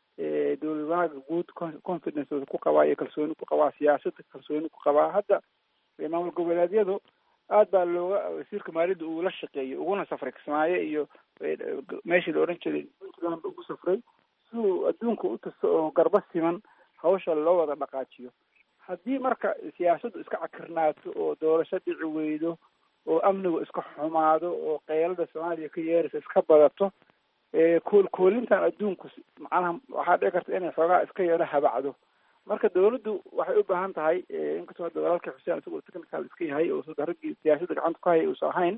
dowlad wanaaga guud confidence ku qabaa iyo kalsooni ku qabaa, siyaasadda kalsooni ku qabaa. hadda maamul goboleedyadu aad baa looga wasiirka maaliyadda uu la shaqeeyay uguna safray Kismaayo iyo meeshii la oran jiray Puntland ugu safray si uu adduunka u tuso oo garba siman hawsha loo wada dhaqaajiyo. haddii marka siyaasaddu iska cakirnaato oo doorasho dhici weydo oo amnigu iska xumaado oo qeylada Soomaaliya ka yeeraysa iska badato, kool koolintan adduunku macnaha waxaa dhici karta inay xoogaa iska yeelo habacdo. marka dawladdu waxay u baahan tahay inkastoo hadda walaalkii xuseen isagoo technical iska yahay oo soo raggii siyaasadda gacanta ku hayay uusan ahayn,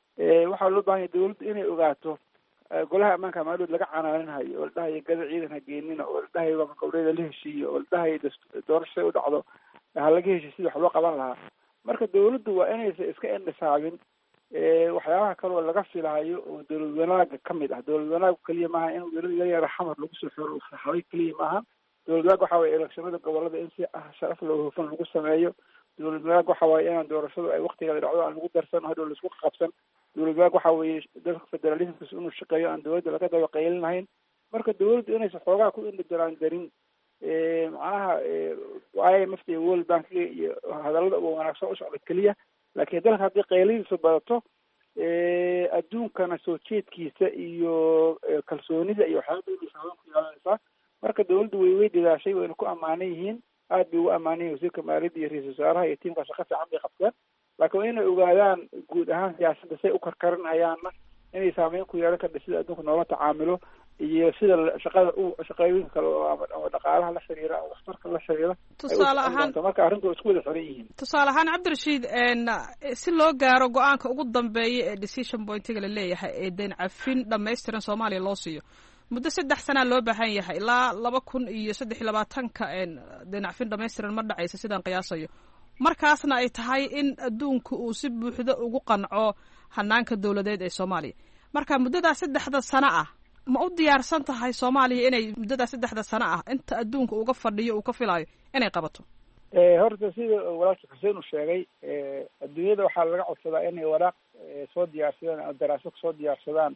waxaa loo baahan yahay dawladdu inay ogaato golaha ammaanka maaliyadd laga canaaninayo oo la dhahayo gada ciidan ha geenina oo la dhahayo waa gobleeda la heshiiyo oo la dhahayo doorashay u dhacdo ha laga heshiiyo sidii wax loo qaban lahaa. marka dawladdu waa inaysan iska indhisaabin waxyaabaha kale oo laga filahayo oo dowlad wanaaga kamid ah. dowlad wanaagu keliya maaha in dowlada yaryara xamar lagu soo xiro saxaway keliya maaha. dowlad wanaag waxa waye elekshonada gobolada in si ah sharaf loo hufan lagu sameeyo. dowlad wanaag waxa waaye inaan doorashadu ay waktigeeda dhacdo aan lagu darsan hadhow laisku qabsan. dowlad wanaag waxa weeye dalka federalismkas inuu shaqeeyo aan dowladda laga daba qaylinahayn. marka dowladdu inaysan xoogaa ku indhajaraan darin macnaha I M F iyo World Bank iyo hadallada ugu wanaagsan u socda keliya, laakiin dalka haddii qayladiisu badato adduunkana soo jeedkiisa iyo kalsoonida iyo waxyaaba saaban ku yeelanaysaa. marka dawladdu way way dadaashay wayna ku amaanan yihiin, aad bay ugu amaanan yihiin wasiirka maaliyadda iyo ra-iisul wasaaraha iyo tiimka shaqo fiican bay qabteen. laakiin waa inay ogaadaan guud ahaan siyaasadda say u karkarinayaanna inay saameyn ku yeelan karta sida adduunka noola tacaamilo iyo sida shaqada u shaqooyinka kale oo dhaqaalaha la xiriira oo waxtarka la xiriira. tusaale ahaan marka arrintu isku wada xiran yihiin. tusaale ahaan cabdirashiid si loo gaaro go-aanka ugu dambeeya ee decision pointiga la leeyahay ee deyn cafin dhamaystiran Soomaaliya loo siiyo muddo saddex sana loo baahan yahay ilaa laba kun iyo saddex iyo labaatanka deyn cafin dhamaystiran ma dhacaysa sidaan qiyaasayo. markaasna ay tahay in adduunku uu si buuxda ugu qanco hanaanka dawladeed ee Soomaaliya. marka muddada saddexda sano ah ma u diyaarsan tahay Soomaaliya inay muddada saddexda sano ah inta adduunka uga fadhiyo uu ka filayo inay qabato? horta sida walaalkii xuseen uu sheegay adduunyada waxaa laga codsadaa inay waraaq soo diyaarsadaan ama daraasad soo diyaarsadaan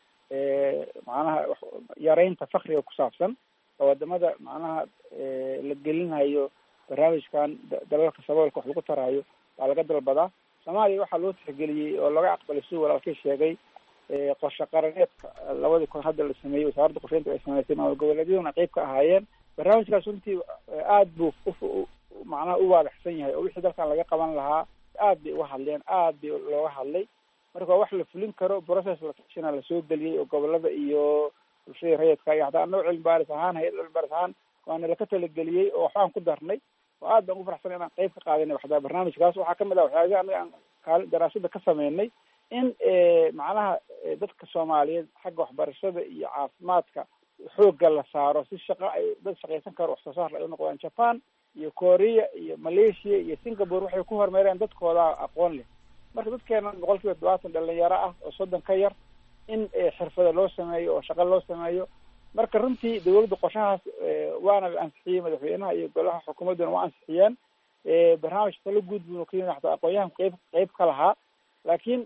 macnaha yareynta fakriga ku saabsan oo wadamada macnaha la gelinayo barnaamijkan dalalka saboolka wax lagu taraayo baa laga dalbadaa. soomaaliya waxaa loo tixgeliyey oo laga aqbalay siduu walaalkii sheegay qorshe qaraneedka labadii kun hadda la sameeyey wasaaradda qorsheynta ay sameysay maamul goboleedyaduna qeyb ka ahaayeen. barnaamijkaas runtii aada buu macnaha u waadaxsan yahay oo wixii dalkan laga qaban lahaa aad bay uga hadleen, aad bay looga hadlay. marka wax la fulin karo process la tashina lasoo geliyey oo gobolada iyo bulshada rayidka iyo hataa annaga cilmi baaris ahaan hay-ad cilmi baaris ahaan waana laka talageliyey oo waxbaan ku darnay oo aad baan ugu faraxsanay inaan qeyb ka qaadanay waxdaa barnaamijkaas. waxaa kamid ah waxyaabaha anaga aan kaali daraasada ka sameynay in macnaha dadka soomaaliyeed xagga waxbarashada iyo caafimaadka xoogga la saaro si shaqo ay dad shaqaysan karo wax soo saar ay u noqdaan. japan iyo korea iyo malaysia iyo singapore waxay ku horumareen dadkooda aqoon leh. marka dadkeena boqol kiiba todobaatan dhalinyaro ah oo soddon ka yar in xirfada loo sameeyo oo shaqo loo sameeyo. marka runtii dawladda qorshahaas waana la ansixiyey, madaxweynaha iyo golaha xukuumadduna waa ansixiyeen. barnaamij talo guud buu ka yimid xataa aqoon-yahan qeyb qeyb ka lahaa. laakiin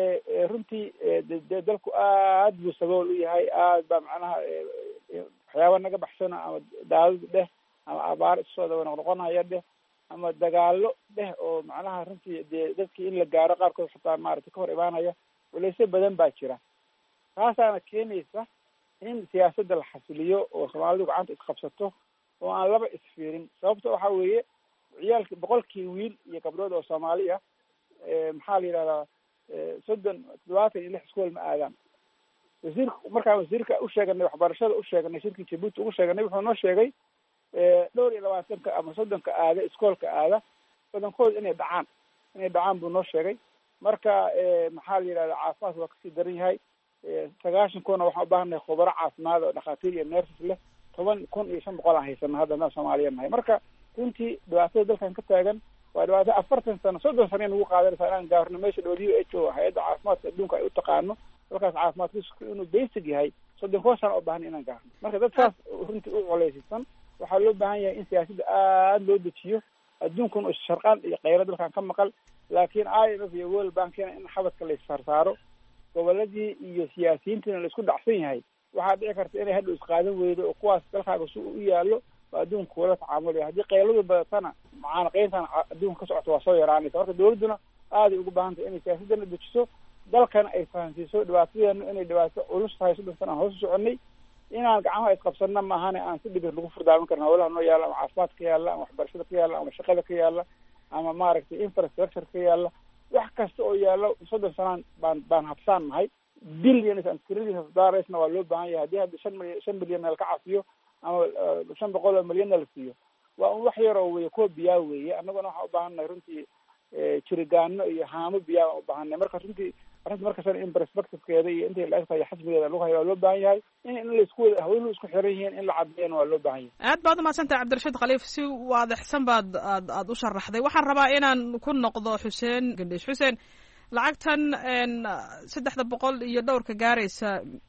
runtii de dalku aad buu sabool u yahay, aad baa macnaha waxyaaba naga baxsana ama daadad dheh ama abaar isoo daba noqnoqonaya dheh ama dagaalo dheh oo macnaha runtii dee dadkii in la gaaro qaarkood xataa maaragtay ka hor imaanaya culeysyo badan baa jira. taasaana keenaysa in siyaasadda la xasiliyo oo soomaalidu gacanta isqabsato oo aan laba isfiirin. sababta waxaa weeye ciyaalki boqolkii wiil iyo gabdhood oo soomaali ah maxaa la yidhahdaa soddon toddobaatan iyo lix iskool ma aadaan. wasiirka markaan wasiirka usheeganay waxbarashada usheeganay shirkii jabuuti ugu sheeganay wuxuu noo sheegay dhowr iyo labaatanka ama soddonka aada iskoolka aada badankooda inay dhacaan inay dhacaan buu noo sheegay. marka maxaa la yidhahdaa caafimaadka waa kasii daran yahay. sagaashan kuna waxaan ubaahannahay khubaro caafimaad oo dhakhaatiir iyo nerses leh. toban kun iyo shan boqol aan haysana hadda anaa soomaaliya nahay. marka runtii dhibaatada dalkan ka taagan waa dhibaato afartan sano soddon sano nagu qaadanaysaa inaan gaarno meesha w h o hay-adda caafimaadka adduunka ay u taqaano dalkaas caafimaadkiisu inuu basic yahay soddon koo sano oo baahan inaan gaarno. marka dad saas runtii u culeysisan waxaa loo baahan yahay in siyaasadda aada loo dejiyo. adduunkuna is sharqaan iyo kheyra dalkan ka maqal, laakiin i m f iyo world bankina in xabadka la issaarsaaro goboladii iyo siyaasiyiintiina la isku dhacsan yahay. waxaa dhici karta inay hadhow isqaadan weydo oo kuwaas dalkaaga si u yaallo oo adduunka kuula tacaamulaya. haddii keyladu badatana macaanaqeyntan adduunka ka socota waa soo yaraanaysa. marka dawladduna aaday ugu baahan tahay inay siyaasadana dejiso, dalkana ay fahansiiso dhibaatadeena inay dhibaato culus tahay. soddon sana aan hoos u soconay inaan gacmaha isqabsanna maahane aan si dhibir lagu furdaamin karna hawlaha noo yaalla ama caafimaad ka yaalla ama waxbarashada ka yaalla ama shaqada ka yaalla ama maaragtay infrastructure ka yaalla. wax kasta oo yaallo soddon sanaan baan baan habsaan nahay. billions and trillions of dollarsna waa loo baahan yahay. haddii hadda shan milyan shan bilyan la ka cafiyo ama shan boqol oo milyanna la siiyo waa un wax yaroo weye kuwa biyaa weeye. annaguna waxaan ubaahannahay runtii jirigaano iyo haamo biyaa baan ubaahannahay. marka runtii arrinta markasana in perspectivekeeda iyo intay la egtahay xasbigeeda lagu hayo waa loo baahan yahay. in in laisku wada haweenuhu isku xiran yihiin in la caddeeyana waa loo baahan yahay. aad baad umahadsantahay cabdirashiid khaliif, si waadixsan baad aad aad u sharaxday. waxaan rabaa inaan ku noqdo xuseen gandhish. xuseen, lacagtan saddexda boqol iyo dhowrka gaaraysa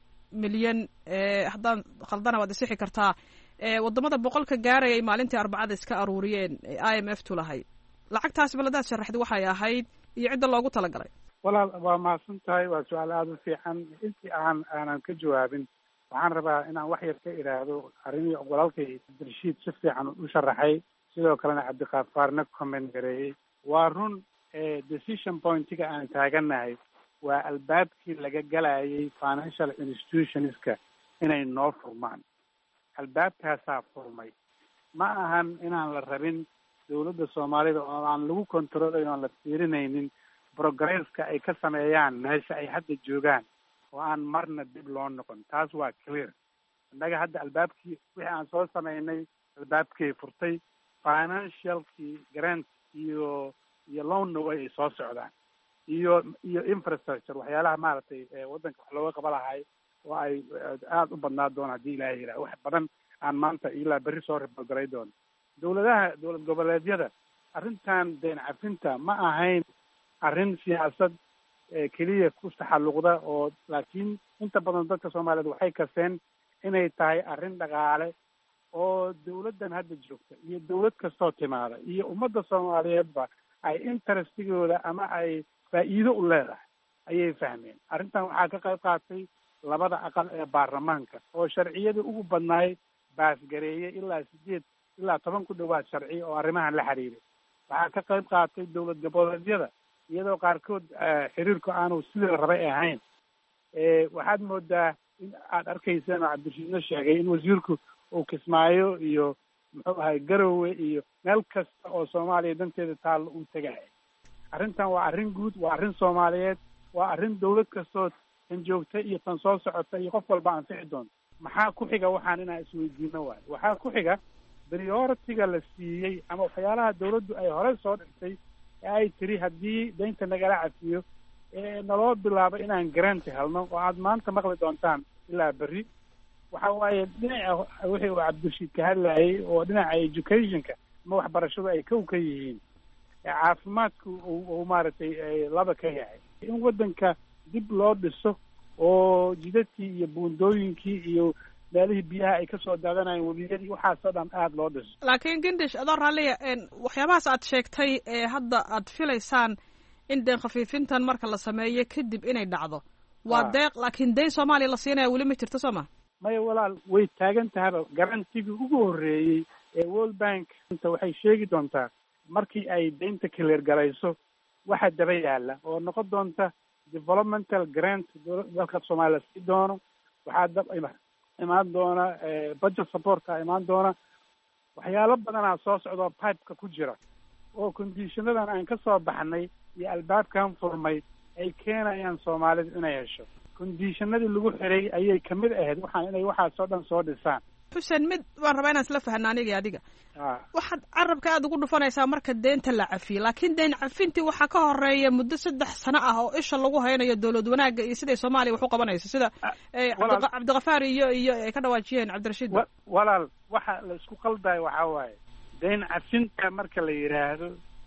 milyan haddaan khaldana waad isixi kartaa wadamada boqolka gaarayay maalintii arbacada iska aruuriyeen i m f tu lahay. lacagtaasi baladaad sharaxday waxay ahayd iyo cidda loogu talagalay. walaal waa mahadsan tahay, waa su-aal aada u fiican. intii aan aanan ka jawaabin waxaan rabaa inaan wax yar ka idhaahdo arrimii walaalkay cabdirashiid si fiican u sharaxay, sidoo kalena cabdiqaafaarna comment gareeyey. waa run decision pointiga aan taaganahay waa albaabkii laga galayay financial institutionska inay noo furmaan. albaabkaasaa furmay. ma ahan inaan la rabin dawladda soomaalida oo aan lagu controlayn oan la fiirinaynin progresska ay ka sameeyaan meesha ay hadda joogaan oo aan marna dib loo noqon. taas waa clear. innaga hadda albaabkii wixii aan soo sameynay albaabkay furtay. financialkii grant iyo iyo loanna way ay soo socdaan iyo iyo infrastructure waxyaalaha maaragtay waddanka wax looga qaba lahay oo ay aada u badnaa doon haddii ilaahay yidhaha. wax badan aan maanta ilaa berri soo ribalgaray doono. dawladaha dawlad goboleedyada arrintan deen cafinta ma ahayn arrin siyaasad keliya ku taxalluqda oo laakiin inta badan dadka soomaaliyeed waxay kaseen inay tahay arrin dhaqaale oo dawladdan hadda joogta iyo dawlad kastoo timaada iyo ummadda soomaaliyeedba ay interestigooda ama ay faa'iido u leedahay ayay fahmeen. arrintan waxaa ka qayb qaatay labada aqal ee baarlamaanka oo sharciyada ugu badnaay baasgareeyay ilaa sideed ilaa toban ku dhawaad sharci oo arrimahan la xiriiray. waxaa ka qayb qaatay dawlad goboleedyada iyadoo qaarkood xiriirku aanu sidii la rabay ahayn. waxaad moodaa in aad arkayseen oo cabdirashiidna sheegay in wasiirku uu kismaayo iyo muxuu ahay garowe iyo meel kasta oo soomaaliya danteeda taallo uu tegaya. arrintan waa arrin guud, waa arrin soomaaliyeed, waa arrin dawlad kastoo tan joogta iyo tan soo socota iyo qof walba anfici doonto. maxaa ku xiga waxaan inaan isweydiino waayo. waxaa ku xiga priority-ga la siiyey ama waxyaalaha dawladdu ay hore soo dhigtay ee ay tiri haddii daynta nagala cafiyo ee naloo bilaabo inaan garanti helno oo aad maanta maqli doontaan ilaa berri. waxa waaye dhinaca wixii uu cabdirashiid ka hadlayay oo dhinaca educationka ama waxbarashadu ay kow ka yihiin, caafimaadku uu maaragtay laba ka yahay. in waddanka dib loo dhiso oo jidadkii iyo buundooyinkii iyo meelihii biyaha ay kasoo daadanayeen webiyadii waxaasoo dhan aada loo dhiso. laakiin gindish adoo raalliya waxyaabahaas aad sheegtay ee hadda aad filaysaan in deen khafiifintan marka la sameeyo kadib inay dhacdo waa deeq, laakiin dayn soomaaliya la siinaya weli ma jirto soo ma? maya walaal, way taagan tahaba. garantigii ugu horreeyey ee world bank inta waxay sheegi doontaa markii ay daynta clear garayso waxa daba yaala oo noqon doonta developmental grant dalka soomaaliya la sii doono. waxaa dab imaan doona budget supportka imaan doona. waxyaalo badanaa soo socdoo pipeka ku jira oo conditionadan aan ka soo baxnay iyo albaabkan furmay ay keenayaan soomaalida inay hesho. conditionadii lagu xiray ayay kamid ahayd waxaan inay waxaasoo dhan soo dhisaan. xuseen, mid waan rabaa inaan isla fahna aniga adiga. waxaad carabka aada ugu dhufanaysaa marka deynta la cafiye, laakiin deyn cafintii waxaa ka horeeya muddo saddex sano ah oo isha lagu haynayo dawlad wanaagga iyo siday soomaaliya wax u qabanayso sida cabdiqafaar iyo iyo ay ka dhawaajiyeen cabdirashiid. walaal, waxa la isku qaldayo waxaa waaye deyn cafinta marka la yidhaahdo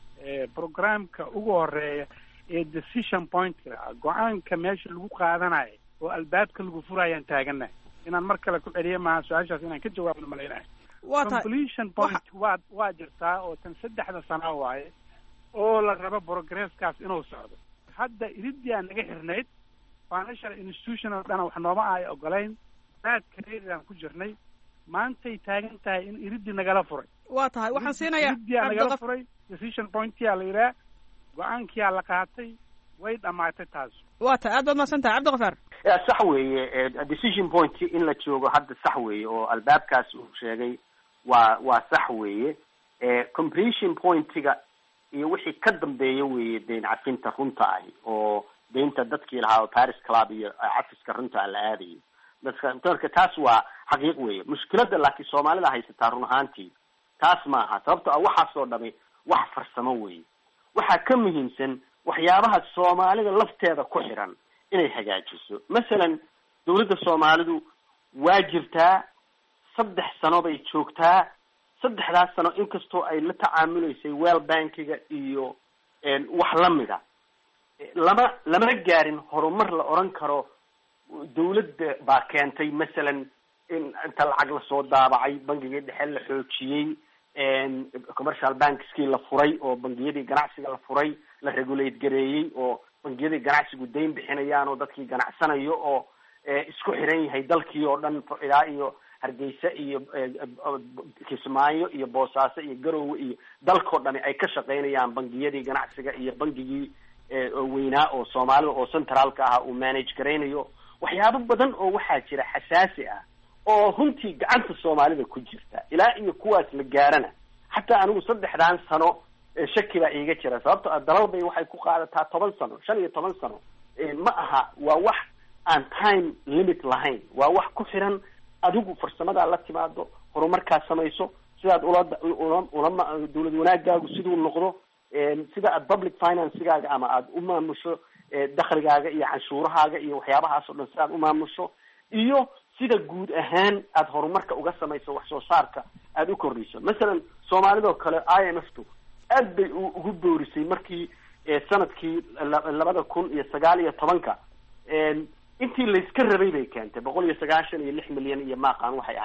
programka ugu horeeya ee decision pointka go-aanka meesha lagu qaadanayo oo albaabka lagu furayaan taaganahay. inaan mar kale ku celiya maaha su-aashaas inaan ka jawaabno malaynahay. completion point waa waa jirtaa oo tan saddexda sano waaye oo la rabo progresskaas inuu socdo. hadda iridii aan naga xirnayd financial institution oo dhana wax nooma ay ogolayn baad kareedaan ku jirnay. maantay taagan tahay in iridii nagala furay. waa tahay waxaan siinayaa iridii nagala furay decision pointkiyaa la yidhaha go-aankiyaa la qaatay way dhamaatay taas. waa tahay aad baad mahadsan tahay cabdiqafaar. sax weeye decision point in la joogo hadda sax weeye oo albaabkaas uu sheegay waa waa sax weeye. completion pointiga iyo wixii ka dambeeya weeye deyn cafinta runta ahi oo deynta dadkii lahaa Paris Club iyo cafiska runta aan la aadayo. dadka taas waa xaqiiq weeye. mushkiladda laakiin Soomaalida haysataa run ahaantii taas maaha, sababtoo ah waxaasoo dhami wax farsamo weeye. waxaa ka muhiimsan waxyaabaha Soomaalida lafteeda ku xiran inay hagaajiso. masalan dawladda Soomaalidu waa jirtaa saddex sano bay joogtaa. saddexdaas sano inkastoo ay la tacaamuleysay World Bankiga iyo wax lamida lama lama gaarin horumar la oran karo dawladda baa keentay. masalan in inta lacag lasoo daabacay, bangiga dhexe la xoojiyey, commercial bankskii la furay oo bangiyadii ganacsiga la furay, la regulate gareeyey oo bangiyadii ganacsigu dayn bixinayaan oo dadkii ganacsanayo oo isku xiran yahay dalkii oo dhan ilaa iyo Hargeysa iyo Kismaayo iyo Boosaaso iyo Garowe iyo dalkoo dhani ay ka shaqaynayaan bangiyadii ganacsiga iyo bangigii weynaa oo Soomaalida oo centralka ah uu manage gareynayo. waxyaabo badan oo waxaa jira xasaasi ah oo runtii gacanta Soomaalida ku jirta ilaa iyo kuwaas la gaarana. xataa anigu saddexdaan sano shaki baa iiga jira, sababtoo ah dalal bay waxay ku qaadataa toban sano shan iyo toban sano. ma aha waa wax aan time limit lahayn, waa wax ku xiran adigu farsamadaa la timaado, horumarkaa samayso, sidaad ula ula dawlad wanaagaagu siduu noqdo, sida aad public financegaaga ama aad u maamusho dakhligaaga iyo canshuurahaaga iyo waxyaabahaas oo dhan sidaad u maamusho, iyo sida guud ahaan aad horumarka uga samayso wax soo saarka aad u kordhiso. masalan Soomaalidoo kale I M F tu aad bay ugu boorisay markii sanadkii labada kun iyo sagaal iyo tobanka intii layska rabay bay keentay boqol iyo sagaashan iyo lix milyan iyo maaqaan waxay ahayd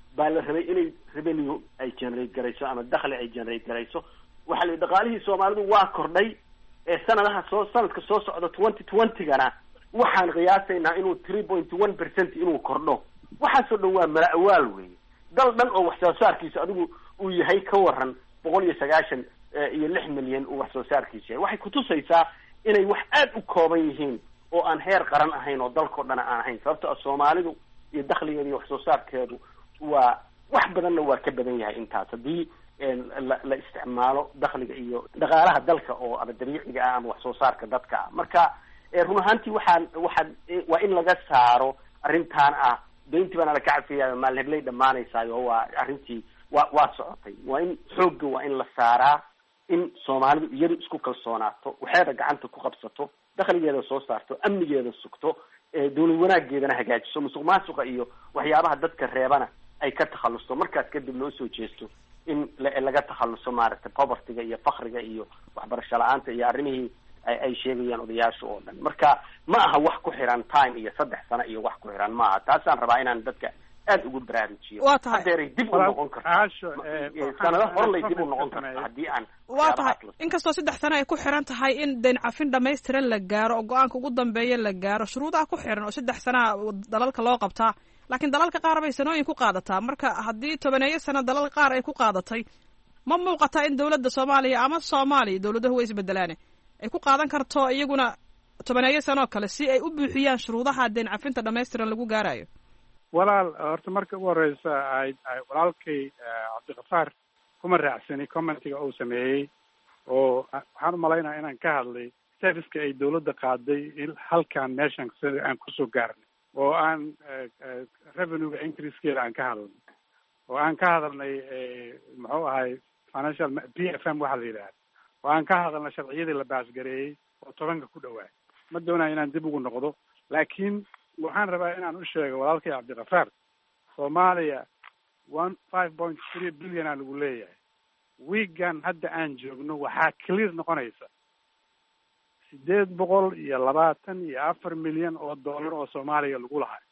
baa la rabay inay revenue ay generate garayso ama dakhli ay generate garayso. waxaa la dhaqaalihii Soomaalidu waa kordhay ee sanadaha soo sanadka soo socda twenty twenty-gana waxaan qiyaasaynaa inuu three point one percent inuu kordho. waxaasoo dhan waa mala'awaal weeye. dal dhan oo wax soo saarkiisa adigu uu yahay ka waran boqol iyo sagaashan iyo lix milyan uu wax soo saarkiisa yahay. waxay kutusaysaa inay wax aad u kooban yihiin oo aan heer qaran ahayn oo dalkoo dhan aan ahayn. sababtoo ah Soomaalidu iyo dakhligeeda iyo wax soo saarkeedu waa wax badanna waa ka badan yahay intaas haddii la la isticmaalo dakhliga iyo dhaqaalaha dalka oo ama dabiiciga ah ama wax soo saarka dadka ah. marka run ahaantii waxaan waxaan waa in laga saaro arrintan ah deyntii baana la kacafiyay maal heblay dhamaanaysaayo waa arrintii waa waa socotay. waa in xoogga waa in la saaraa in Soomaalidu iyadu isku kalsoonaato, waxeeda gacanta ku qabsato, dakhligeeda soo saarto, amnigeeda sugto, dawlad wanaageedana hagaajiso, musuqmaasuqa iyo waxyaabaha dadka reebana ay ka takhalusto. markaas kadib loo soo jeesto in laga takhaluso maaragtay povertyga iyo fakriga iyo waxbarasho la-aanta iyo arrimihii ay sheegayaan odayaasha oo dhan. marka ma aha wax ku xiran time iyo saddex sano iyo wax ku xiran ma aha. taasaan rabaa inaan dadka aad ugu baraarujiyo. waa tahay hadeeray dib u noqon kartaa sanado horlay dib u noqon kartaa haddii aan waa tahay inkastoo saddex sano ay ku xiran tahay in dayn cafin dhamaystiran la gaaro oo go-aanka ugu dambeeya la gaaro shuruudaha ku xiran oo saddex sana dalalka loo qabtaa. laakiin dalalka qaar bay sanooyin ku qaadataa. marka haddii tobaneeyo sano dalal qaar ay ku qaadatay ma muuqataa in dawladda Soomaaliya ama Soomaaliya dawladahu way isbedelaane ay ku qaadan karto iyaguna tobaneeyo sano kale si ay u buuxiyaan shuruudaha dayn cafinta dhamaystiran lagu gaarayo. walaal horta marka ugu horeysa ay walaalkay Cabdiqafaar kuma raacsani commentiga uu sameeyey oo waxaan umalaynaa inaan ka hadlay serviceka ay dawladda qaaday halkaan meeshan sida aan kusoo gaarnay oo aan revenuega increasekeeda aan ka hadalnay oo aan ka hadalnay muxuu ahay financial P F M waxaa la yidhaahda oo aan ka hadalnay sharciyadii la baasgareeyey oo tobanka ku dhawaay. ma doonayo inaan dib ugu noqdo laakiin waxaan rabaa inaan u sheego walaalkay Cabdiqafaar Soomaaliya one five point three billion aa lagu leeyahay. wiigan hadda aan joogno waxaa clear noqonaysa sideed boqol iyo labaatan iyo afar milyan oo dollar oo Soomaaliya lagu lahay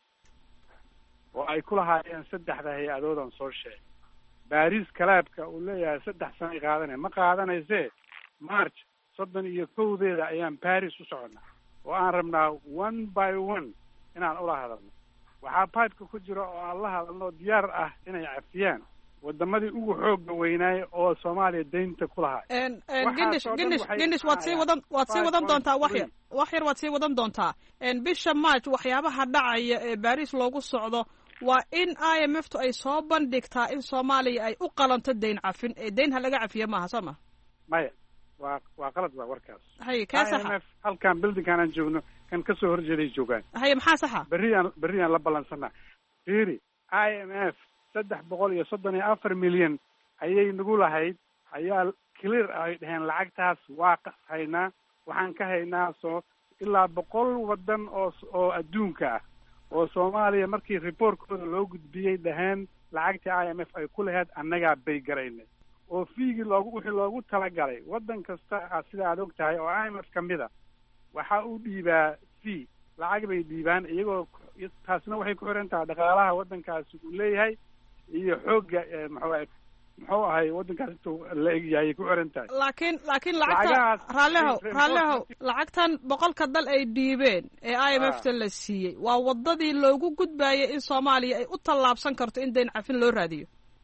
oo ay ku lahaayeen saddexda hay-adoodan soo sheegay. Paris Clubka uu leeyahay saddex sano ay qaadanay ma qaadanayse March soddon iyo kowdeeda ayaan Paris u soconaa oo aan rabnaa one by one inaan ula hadalno. waxaa pipeka ku jira oo aan la hadalno diyaar ah inay cafiyaan wadamadii ugu xooga weynaay oo Soomaaliya deynta ku lahaa. en en gindish gindish gindish waad sii wadan waad sii wadan doontaa wax yar wax yar waad sii wadan doontaa. en bisha March waxyaabaha dhacaya ee Paris loogu socdo waa in I M F tu ay soo bandhigtaa in Soomaaliya ay u qalanto deyn cafin ee deyn ha laga cafiyo maaha soo ma maya waa waa qalad waa warkaas. hay ka sax I M F halkan buildingkan aan joogno kan ka soo horjeeday joogaan. hay maxaa saxa beriyaan beriyaan la balansanaa fiiri I M F saddex boqol iyo soddon iyo afar milyan ayay nagu lahayd ayaa clear ay dhaheen lacagtaas waa haynaa waxaan ka haynaa soo ilaa boqol wadan oo oo adduunka ah oo Soomaaliya markii reportkooda loo gudbiyey dhaheen lacagta I M F ay ku lahayd annagaa bay garaynay oo fiigi loogu wixii loogu talagalay wadan kasta sida aad og tahay oo I M F kamida waxa uu dhiibaa fee lacag bay dhiibaan iyagoo taasna waxay ku xiran tahay dhaqaalaha wadankaasi uu leeyahay iyo xoogga muxuu muxuu ahay wadankaas intuu la egyahay ku xiran tahay. laakiin laakiin lacagta raalleho raalleho lacagtan boqolka dal ay dhiibeen ee I M F ta la siiyey waa wadadii loogu gudbaayay in Soomaaliya ay u tallaabsan karto in deyn cafin loo raadiyo.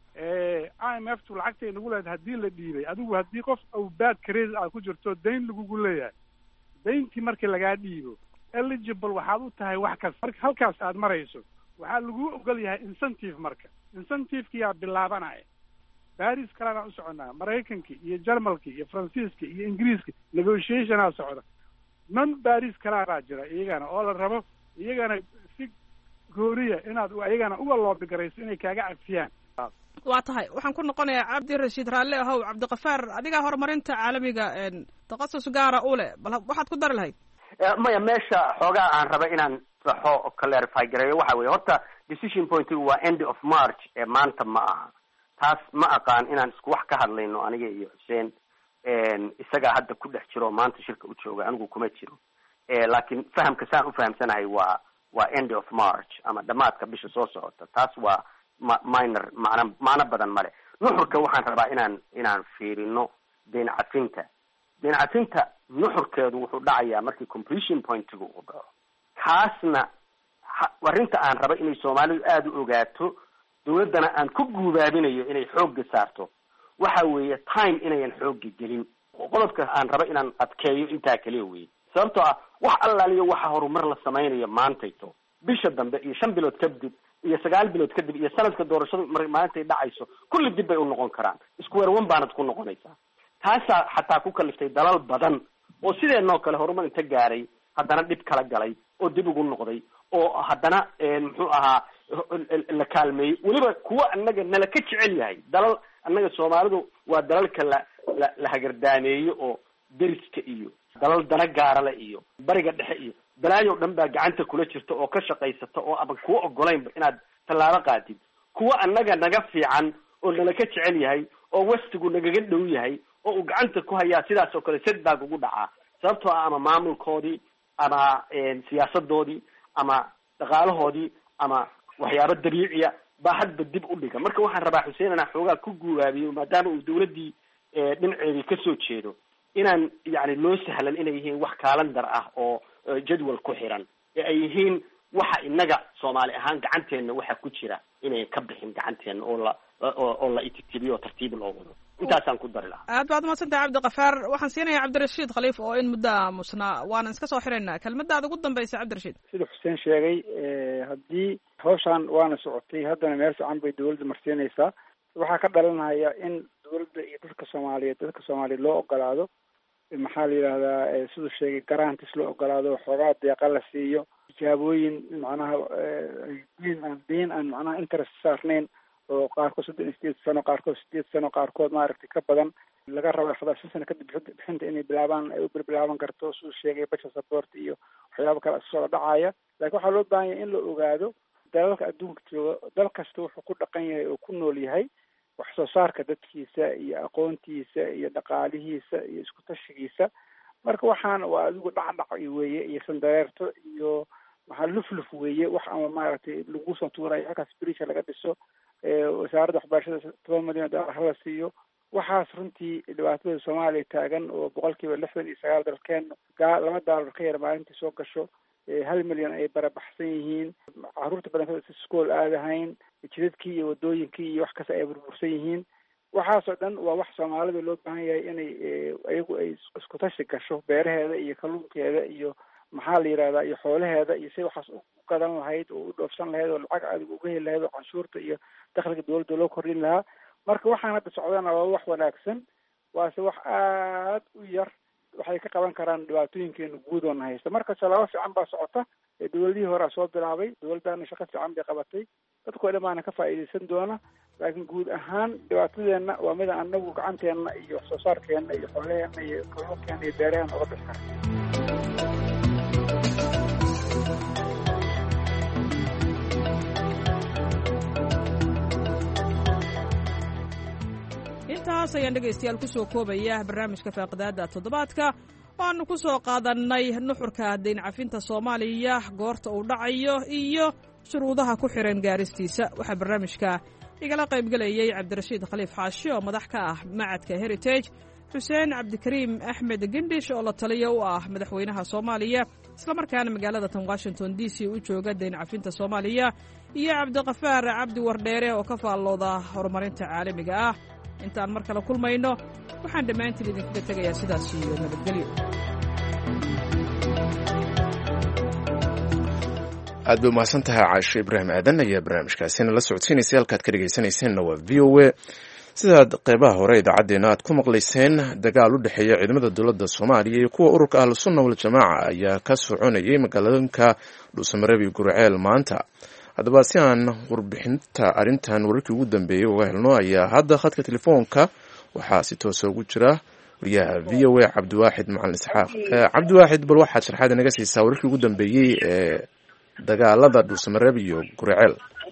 ee I M F tu lacagtay nagu leedahay haddii la dhiibay adigu haddii qof uu bad credit aad ku jirto deyn lagugu leeyahay deyntii markii lagaa dhiibo eligible waxaad u tahay wax kasta marka halkaas aad marayso waxaa lagu ogol yahay incentive marka incentive-kiyaa bilaabanaya. Paris kalena u soconaa Maraykankii iyo Jarmalkii iyo Faransiiskii iyo Ingiriiskii negotiationaa socda non Paris kalaa jira iyagana oo la rabo iyagana si gooriya inaad iyagana uga loobi garayso inay kaaga cafiyaan. waa tahay waxaan ku noqonayaa Cabdi Rashiid Raalle ahow Cabdiqafaar adiga horumarinta caalamiga een takhasus gaara u leh bal waxaad ku dari lahayd. maya meesha xoogaa aan raba inaan saxo oo clarify gareeyo waxa weeye horta decision point waa end of March ee maanta ma aha. taas ma aqaan inaan isku wax ka hadlayno aniga iyo Xuseen isaga hadda ku dhex jiro maanta shirka u jooga anigu kuma jiro laakiin fahamka saan u fahamsanahay waa waa end of March ama dhamaadka bisha soo socota. taas waa ma minor macna macno badan male. nuxurka waxaan rabaa inaan inaan fiirino deyn cafinta deyn cafinta nuxurkeedu wuxuu dhacayaa markii completion pointigu uu dhaco. kaasna arrinta aan raba inay soomaalidu aada u ogaato dawladdana aan ku guubaabinayo inay xoogga saarto waxa weeye time inayan xoogga gelin. qodobka aan raba inaan adkeeyo intaa kaliya weeye, sababtoo ah wax allaaliyo waxa horumar la samaynayo maantayto bisha dambe iyo shan bilood kadib iyo sagaal bilood kadib iyo sanadka doorashadu maantay dhacayso kulli dib bay u noqon karaan. isku werwan baanad ku noqonaysaa. taasaa xataa ku kaliftay dalal badan oo sideenoo kale horumar inta gaaray haddana dhib kala galay oo dib ugu noqday oo haddana muxuu ahaa la kaalmeeyey. weliba kuwa annaga nala ka jecel yahay dalal annaga soomaalidu waa dalalka la la la hagardaameeyo oo deriska iyo dalal dana gaarale iyo bariga dhexe iyo balaayo dhan baa gacanta kula jirta oo ka shaqaysata oo aban kuwa ogolaynba inaad tallaabo qaadid. kuwa annaga naga fiican oo nala ka jecel yahay oo westigu nagaga dhow yahay oo uu gacanta ku hayaa sidaas oo kale setback ugu dhacaa sababtoo ah ama maamulkoodii ama siyaasadoodii ama dhaqaalahoodii ama waxyaabo dabiiciya baa hadba dib u dhiga. marka waxaan rabaa xuseen inaan xoogaa ku guuraabiyo maadaama uu dawladdii dhinaceedii kasoo jeedo inaan yani loo sahlan inay yihiin wax kaalandar ah oo jadwal ku xiran ee ay yihiin waxa inaga soomaali ahaan gacanteena waxa ku jira inayn ka bixin gacanteena oo la oo la ititibiyo tartiib loo wado. intaasaan ku dari lahaa. aad baad umaadsantahay cabdiqafaar. waxaan siinayaa cabdirashiid khaliif oo in muddo aamusnaa waanan iska soo xiraynaa kelmadaada ugu dambaysa cabdirashiid. sida xuseen sheegay haddii hawshaan waana socotay haddana meel fiican bay dawladda marsiinaysaa. waxaa ka dhalanaya in dawladda iyo dadka soomaaliyeed dadka soomaaliyeed loo ogolaado maxaa la yidhahdaa siduu sheegay garantis loo ogolaado xoogaa deeqa la siiyo tijaabooyin macnaha diin aan diin aan macnaha interest saarnayn oo qaarkood soddon iyo sideed sano qaarkood sideed sano qaarkood maaragtay ka badan laga rabo shan sano kadib bixinta inay bilaabaan ay u bilbilaaban karto siduu sheegay budget support iyo waxyaabo kale soo dhacaya. laakiin waxaa loo baahan yahay in la ogaado dalalka adduunka jooga dal kasta wuxuu ku dhaqan yahay oo ku nool yahay wax soo saarka dadkiisa iyo aqoontiisa iyo dhaqaalihiisa iyo isku tashigiisa. marka waxaan waa adigu dhacdhac weeye iyo sandareerto iyo maxaa lufluf weeye wax ama maaragtay lagu soo tuurayo halkaas brisha laga dhiso wasaaradda waxbarashada toban milyan dollar hala siiyo. waxaas runtii dhibaatada soomaaliya taagan oo boqolkiiba lixdan iyo sagaal dalkeen laba daalar ka yar maalintii soo gasho hal milyan ay barabaxsan yihiin caruurta badankood iskool aadahayn jidadkii iyo wadooyinkii iyo wax kasta ay burbursan yihiin. waxaasoo dhan waa wax soomaalida loo baahan yahay inay iyagu ay isku tashi gasho beeraheeda iyo kalluunkeeda iyo maxaa la yidhahdaa iyo xoolaheeda iyo say waxaas u gadan lahayd oo u dhoofsan lahayd oo lacag adig uga heli lahayd oo canshuurta iyo dakhliga dawladda loo kordhin lahaa. marka waxaan hadda socdana waa wax wanaagsan waase wax aad u yar waxay ka qaban karaan dhibaatooyinkeena guud oona haysta. marka talaabo fiican baa socota dawladihii horea soo bilaabay dawladdaana shaqo fiican bay qabatay dadkoo dhan baana ka faa'iidaysan doona. laakiin guud ahaan dhibaatadeenna waa mida anagu gacanteena iyo wax soo saarkeena iyo xoolaheena iyo kalluunkeena iyo beeraheena oga bixi kara. intaas ayaan dhegaystayaal ku soo koobaya barnaamijka faaqidaada toddobaadka waanu ku soo qaadannay nuxurka dayn cafinta soomaaliya goorta uu dhacayo iyo shuruudaha ku xiran gaaristiisa. waxaa barnaamijka igala qaybgelayay cabdirashiid khaliif xaashi oo madax ka ah macadka heritage, xuseen cabdikariim axmed gendhish oo la taliya u ah madaxweynaha soomaaliya islamarkaana magaalada tan washington d c u jooga dayn cafinta soomaaliya, iyo cabdiqafaar cabdi wardheere oo ka faallooda horumarinta caalamiga ah. intaan mar kale kulmayno waxaan dhammaantiin idinkaga tegayaa sidaas iyo nabadgelyo. aad bay umahadsan tahay caasho ibraahim aadan ayaa barnaamijkaasina la socodsiinaysay halkaad ka dhegaysanayseena waa v o a. sidaad qeybaha hore idaacaddeenna aad ku maqlayseen dagaal u dhexeeya ciidamada dowladda soomaaliya iyo kuwa ururka ahlusunna waljamaaca ayaa ka soconayay magaalooyinka dhuusamareeb iyo gurceel maanta. haddaba si aan warbixinta arrintan wararkii ugu dambeeyey uga helno ayaa hadda khadka telefoonka waxaa si toosa ugu jira wariyaha v o a cabdiwaaxid macalin isxaaq. cabdiwaaxid bal waxaad sharxaad inaga siisaa wararkii ugu dambeeyey ee dagaalada dhuusamareeb iyo gurceel.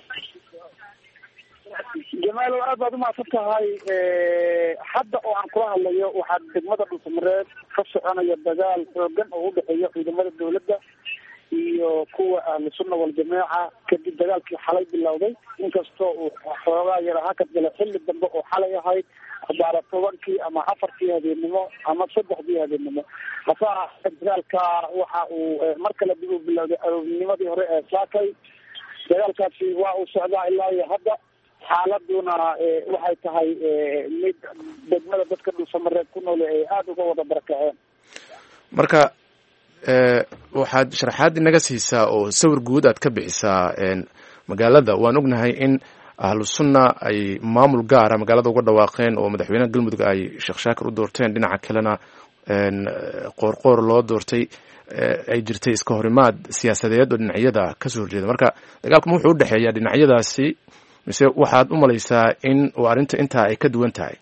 jamaalow aad baad umahadsan tahay. hadda oo aan kula hadlayo waxaa degmada dhuusamareeb ka soconaya dagaal xoogan oo udhexeeya ciidamada dawladda iyo kuwa ahlu sunna waljamaaca kadib dagaalkii xalay bilowday inkastoo uu xoogaa yara hakad gala xilli dambe oo xalay ahayd abaara tobankii ama afartii habeenimo ama saddexdii habeenimo hase ahaatee dagaalka waxa uu mar kale dib u bilowday aroornimadii hore ee saakay dagaalkaasi waa uu socdaa ilaa iyo hadda xaaladuna waxay tahay mid degmada dadka dhuusamareed ku noole ay aada uga wada barakaceen marka waxaad sharaxaad inaga siisaa oo sawir guud aad ka bixisaa magaalada. waan ognahay in ahlu sunna ay maamul gaara magaalada uga dhawaaqeen oo madaxweynaha galmudug ay sheekh shaakir u doorteen, dhinaca kalena qoorqoor loo doortay. ay jirtay iska horimaad siyaasadeed oo dhinacyada kasoo horjeeda. marka dagaalku wuxuu u dhexeeyaa dhinacyadaasi mise waxaad u malaysaa in uu arrinta intaa ay ka duwan tahay?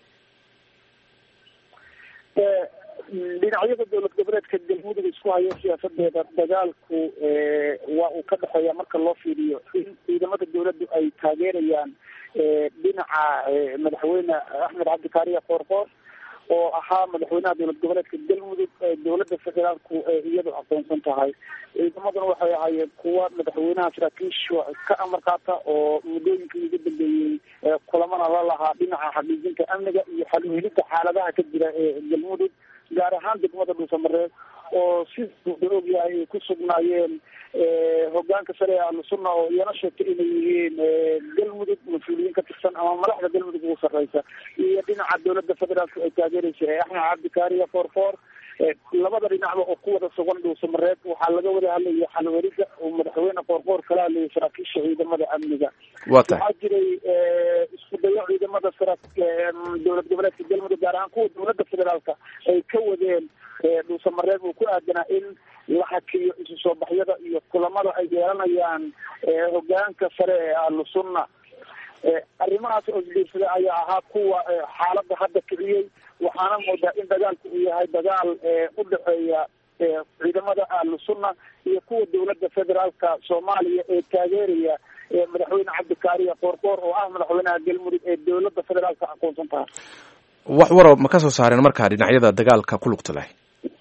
dhinacyada dowlad goboleedka galmudug isku hayo siyaasadeeda dagaalku waa uu ka dhexeeya marka loo fiiriyo in ciidamada dowladdu ay taageerayaan dhinaca madaxweyne axmed cabdikaariya qoorqoor oo ahaa madaxweynaha dowlad goboleedka galmudug dowladda federaalku iyadu aqoonsan tahay. ciidamaduna waxay ahaayeen kuwa madaxweynaha saraakiisha ka amar qaata oo muddooyinkii ugu dambeeyey kulamana la lahaa dhinaca xaqiijinta amniga iyo xalwelinta xaaladaha ka jira ee galmudug, gaar ahaan degmada dhuusamareed oo si la ogyahay ay ku sugnaayeen hogaanka sare ee ahlu sunna oo iyana sheegtay inay yihiin galmudug mas-uuliyiin ka tirsan ama madaxda galmudug ugu sarreysa, iyo dhinaca dowladda federaalka ay taageeraysa ee axmed cabdikaariya qoorqoor. labada dhinacba oo ku wada sugan dhuusamareed waxaa laga wada hadlayay xalwelida oo madaxweyne qoorqoor kala hadlayay saraakiisha ciidamada amniga. waxaa jiray isku dayo ciidamada dowlad goboleedka galmudug gaar ahaan kuwa dowladda federaalka ay ka wadeen dhuusamareed uu ku aadanaa in la hakiyo isu soo baxyada iyo kulamada ay yeelanayaan hogaanka sare ee ahlu sunna. arrimahaas oo isbiirsada ayaa ahaa kuwa xaaladda hadda kiciyey, waxaana moodaa in dagaalku uu yahay dagaal u dhexeeya ciidamada ahlu sunna iyo kuwa dowladda federaalka soomaaliya ee taageeraya madaxweyne cabdikaariya qoorqoor oo ah madaxweynaha galmudug ee dowladda federaalka aqoonsan tahay. wax waro ma ka soo saareen markaa dhinacyada dagaalka ku lugta leh?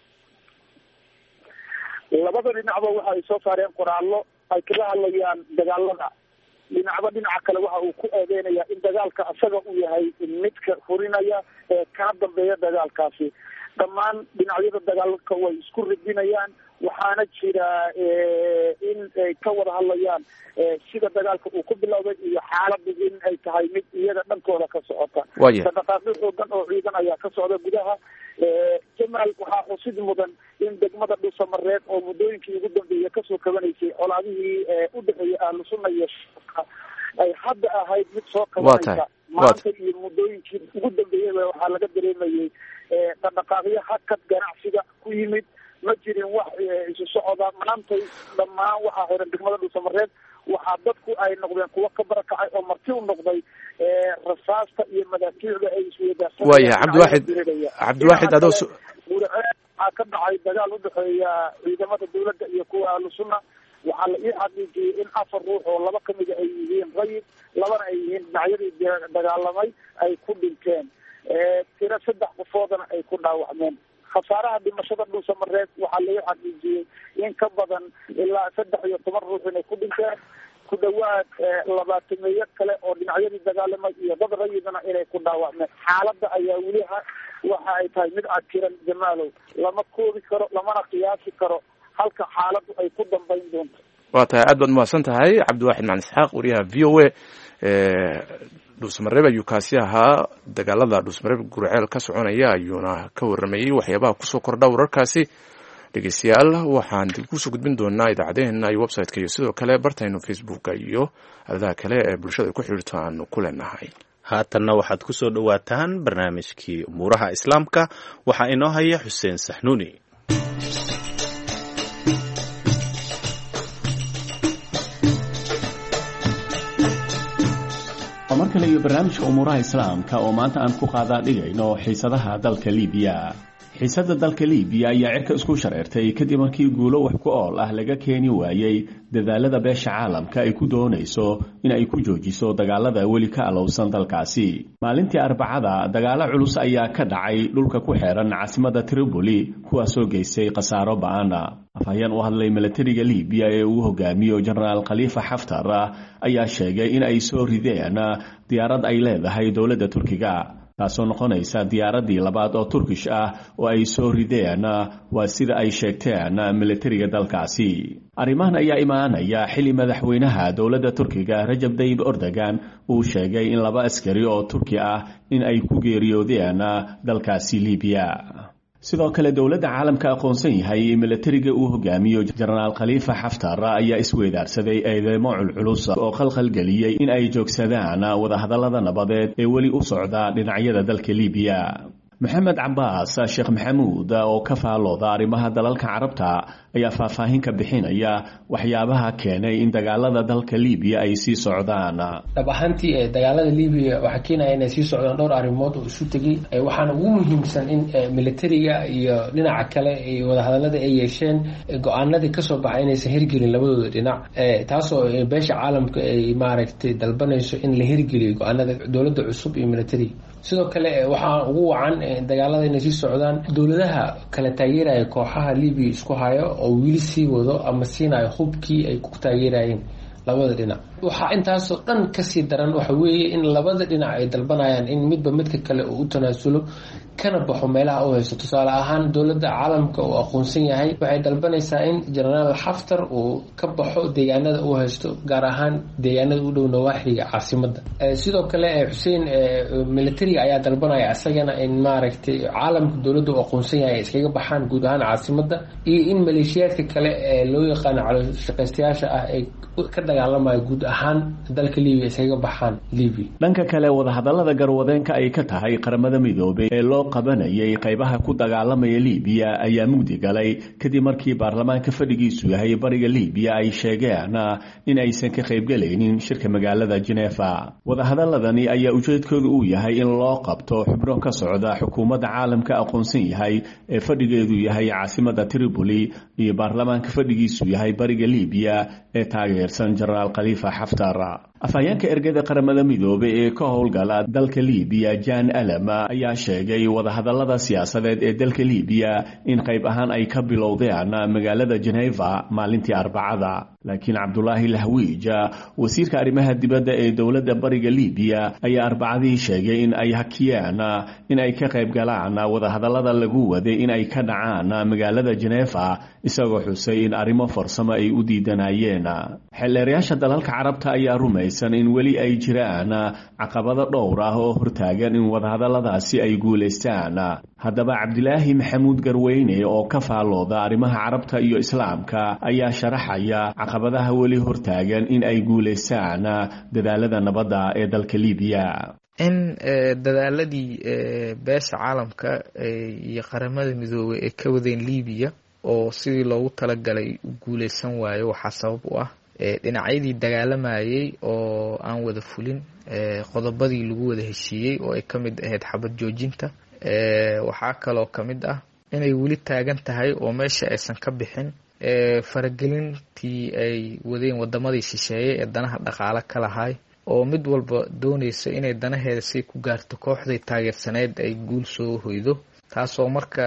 labada dhinacba waxa ay soo saareen qoraallo ay kaga hadlayaan dagaalada. dhinacba dhinaca kale waxa uu ku eedeynaya in dagaalka isaga uu yahay midka furinaya ee kana dambeeya dagaalkaasi. dhammaan dhinacyada dagaalka way isku ridinayaan, waxaana jira in ay ka wada hadlayaan sida dagaalka uu ku bilowday iyo xaaladda in ay tahay mid iyaga dhankooda ka socota. dhaqaaqyo xoogan oo ciidan ayaa ka socda gudaha. jamaal waxaa xusid mudan in degmada dhuusamareed oo muddooyinkii ugu dambeeyey kasoo kabanaysay colaadihii u dhexeeyay ahlu sunna iyo shacabka ay hadda ahayd mid soo kabanaysa. maanta iyo muddooyinkii ugu dambeeyey waxaa laga dareemayay dhaqdhaqaaqyo hakad ganacsiga ku yimid, ma jirin wax isu socda. maantay dhammaan waxaa xiran degmada dhuusamareed, waxaa dadku ay noqdeen kuwo ka barakacay oo marti u noqday rasaasta iyo madaafiicda ay isweydaarsan. waayahay cabdiwaxid cabdiwaxid adoo waxaa ka dhacay dagaal u dhexeeya ciidamada dowladda iyo kuwa ahlu sunna. waxaa la ii xaqiijiyey in afar ruux oo laba kamida ay yihiin rayid, labana ay yihiin dhinacyadii dagaalamay ay ku dhinteen. tiro saddex qofoodana ay ku dhaawacmeen. khasaaraha dhimashada dhuusamareed waxaa laga xaqiijiyey in ka badan ilaa saddex iyo toban ruux inay ku dhinteen, ku dhawaad labaatameeyo kale oo dhinacyadii dagaalamay iyo dad rayidana inay ku dhaawacmeen. xaaladda ayaa weli waxa ay tahay mid adkiran jamaalow, lama koobi karo lamana qiyaasi karo halka xaaladdu ay ku dambayn doonto. waa tahay aad baad mahadsan tahay cabdiwaxid macalin isxaaq, wariyaha v o a dhuusamareeb ayuu kaasi ahaa. dagaalada dhuusamareeb gurceel ka soconaya ayuuna ka waramayey waxyaabaha kusoo kordha wararkaasi. dhegeystayaal waxaan dib kusoo gudbin doonaa idaacadeena iyo website-ka iyo sidoo kale bartaynu facebooka iyo aaladaha kale ee bulshada ay ku xiriirto aanu ku leenahay. haatanna waxaad ku soo dhowaataan barnaamijkii umuuraha islaamka. waxaa inoo haya xuseen saxnuuni. mar kale iyo barnaamijka umuuraha islaamka oo maanta aan ku qaadaa dhigayno xiisadaha dalka libiya. xiisadda dalka liibiya ayaa cirka isku shareertay kadib markii guulo wax ku ool ah laga keeni waayey dadaalada beesha caalamka ay ku doonayso in ay ku joojiso dagaalada weli ka alowsan dalkaasi. maalintii arbacada dagaalo culus ayaa ka dhacay dhulka ku xeeran caasimadda Tripoli kuwaasoo geystay khasaaro ba'an. afhayeen u hadlay milatariga liibiya ee uu hogaamiyo jenaraal khalifa xaftar ayaa sheegay in ay soo rideen diyaarad ay leedahay dowladda Turkiga, taasoo noqonaysa diyaaradii labaad oo Turkish ah oo ay soo rideen, waa sida ay sheegteen milatariga dalkaasi. arrimahan ayaa imaanaya xili madaxweynaha dowladda Turkiga Rajab Tayyip Erdogan uu sheegay in laba askari oo Turki ah in ay ku geeriyoodeen dalkaasi Liibiya. sidoo kale dowladda caalamka aqoonsan yahay milatariga uu hogaamiyo jenaraal khalifa xaftar ayaa isweydaarsaday eedeymo culculus oo khalkhal geliyey in ay joogsadaan wadahadallada nabadeed ee weli u socda dhinacyada dalka Liibiya. maxamed cabaas sheekh maxamuud oo ka faalooda arrimaha dalalka carabta ayaa faahfaahin ka bixinaya waxyaabaha keenay in dagaalada dalka Liibiya ay sii socdaan. dhab ahaantii ee dagaalada Liibiya waxa keenaya inay sii socdaan dhowr arrimood oo isu tegay. waxaana ugu muhiimsan in militariga iyo dhinaca kale ay wada hadallada ay yeesheen go'aanadii ka soo baxay inaysan hirgelin labadooda dhinac, taasoo beesha caalamka ay maaragtay dalbanayso in la hirgeliyo go'aanada dowladda cusub iyo militariga. sidoo kale waxaa ugu wacan dagaalada inay sii socdaan dowladaha kala taageeraya kooxaha Liibiya isku hayo oo wili sii wado ama siinayo hubkii ay ku taageerayeen labada dhinac. waxaa intaasoo dhan kasii daran waxa weeye in labada dhinac ay dalbanayaan in midba midka kale uu u tanaasulo kana baxo meelaha uu haysto. tusaale ahaan dowladda caalamka uu aqoonsan yahay waxay dalbanaysaa in jenaraal xaftar uu ka baxo deegaanada uu haysto, gaar ahaan deegaanada u dhow nawaaxiga caasimadda. sidoo kale xuseen militariga ayaa dalbanaya isagana in maaragtay caalamka dowladda uu aqoonsan yahay ay iskaga baxaan guud ahaan caasimadda, iyo in maleeshiyaadka kale ee loo yaqaano caloosshaqaystayaasha ah ay ka dagaalamaya guud ahaan dalka Liibiya iskaga baxaan Liibiya. dhanka kale wadahadallada garwadeenka ay ka tahay qaramada midoobay ee loo qabanayay qaybaha ku dagaalamaya Liibiya ayaa mugdi galay kadib markii baarlamaanka fadhigiisu yahay bariga Liibiya ay sheegeen in aysan ka qaybgalaynin shirka magaalada Geneva. wadahadalladani ayaa ujeedkoodu uu yahay in loo qabto xubno ka socda xukuumadda caalamka aqoonsan yahay ee fadhigeedu yahay caasimadda Tripoli iyo baarlamaanka fadhigiisu yahay bariga Liibiya ee taageersan jenaraal khalifa xaftar. afhayeenka ergada qaramada midoobay ee ka howlgala dalka Liibiya Jan Alama ayaa sheegay wadahadallada siyaasadeed ee dalka Liibiya in qayb ahaan ay ka bilowdeen magaalada Geneva maalintii arbacada, laakiin Cabdullaahi Lahwiija wasiirka arrimaha dibadda ee dowladda bariga Liibiya ayaa arbacadii sheegay in ay hakiyeen in ay ka qayb galaan wadahadallada lagu waday in ay ka dhacaan magaalada Geneva, isagoo xusay in arrimo farsamo ay u diidanayeen. xeelleerayaasha dalalka carabta ayaa rumaysan in weli ay jiraan caqabado dhowr ah oo hortaagan in wadahadalladaasi ay guulaystaan. haddaba cabdilaahi maxamuud garweyne oo ka faalooda arrimaha carabta iyo islaamka ayaa sharaxaya caqabadaha weli hortaagan in ay guulaystaan dadaalada nabadda ee dalka Liibiya. in dadaaladii beesha caalamka iyo qaramada midoobay ee ka wadeen Liibiya oo sidii loogu talagalay u guulaysan waayo waxaa sabab u ah dhinacyadii dagaalamayay oo aan wada fulin qodobadii lagu wada heshiiyey oo ay ka mid ahayd xabad joojinta. waxaa kaloo ka mid ah inay weli taagan tahay oo meesha aysan ka bixin faragelintii ay wadeen wadamadii shisheeye ee danaha dhaqaale ka lahay, oo mid walba doonaysa inay danaheeda si ku gaarto kooxday taageersaneyd ay guul soo hoydo, taasoo marka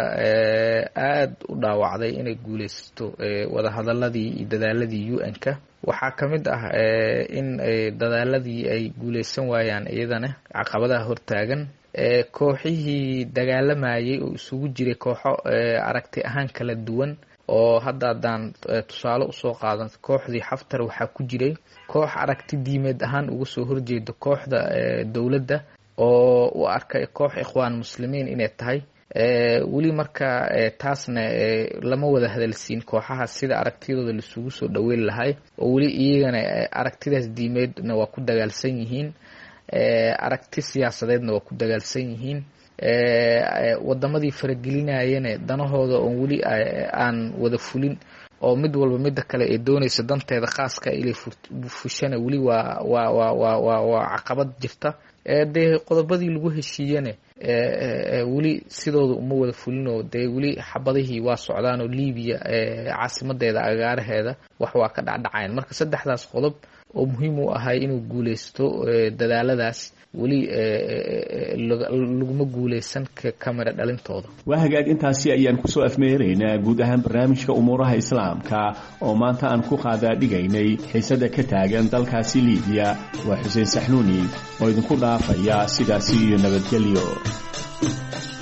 aada u dhaawacday inay guulaysato wadahadaladii iyo dadaaladii U N-ka. waxaa ka mid ah in dadaaladii ay guulaysan waayaan iyadana caqabadaha hortaagan. kooxihii dagaalamayay oo isugu jiray kooxo aragti ahaan kala duwan, oo hadda haddaan tusaale usoo qaadan kooxdii xaftar waxaa ku jiray koox aragti diimeed ahaan uga soo horjeeda kooxda dowladda oo u arkay koox ikhwaan muslimiin inay tahay. weli marka taasna lama wada hadalsiin kooxaha sida aragtiyadooda laisugu soo dhaweyn lahay, oo weli iyagana aragtidaas diimeedna waa ku dagaalsan yihiin, aragti siyaasadeedna waa ku dagaalsan yihiin. wadamadii faragelinayana danahooda oon weli aan wada fulin, oo mid walba midda kale ay doonayso danteeda khaaska inay fushana weli waa waa waa waa waa waa caqabad jirta. dee qodobadii lagu heshiiyene weli sidooda uma wada fulinoo dee weli xabadihii waa socdaan oo libiya caasimadeeda agaaraheeda wax waa ka dhacdhacayn marka saddexdaas qodob oo muhiim u ahay inuu guuleysto dadaaladaas weli laguma guuleysan kamera dhalintooda. waa hagaag intaasi ayaan kusoo afmeeraynaa guud ahaan barnaamijka umuuraha islaamka oo maanta aan ku qaadaa dhigaynay xiisada ka taagan dalkaasi libiya. waa xuseen saxnuuni oo idinku dhaafaya sidaasi iyo nabadgelyo.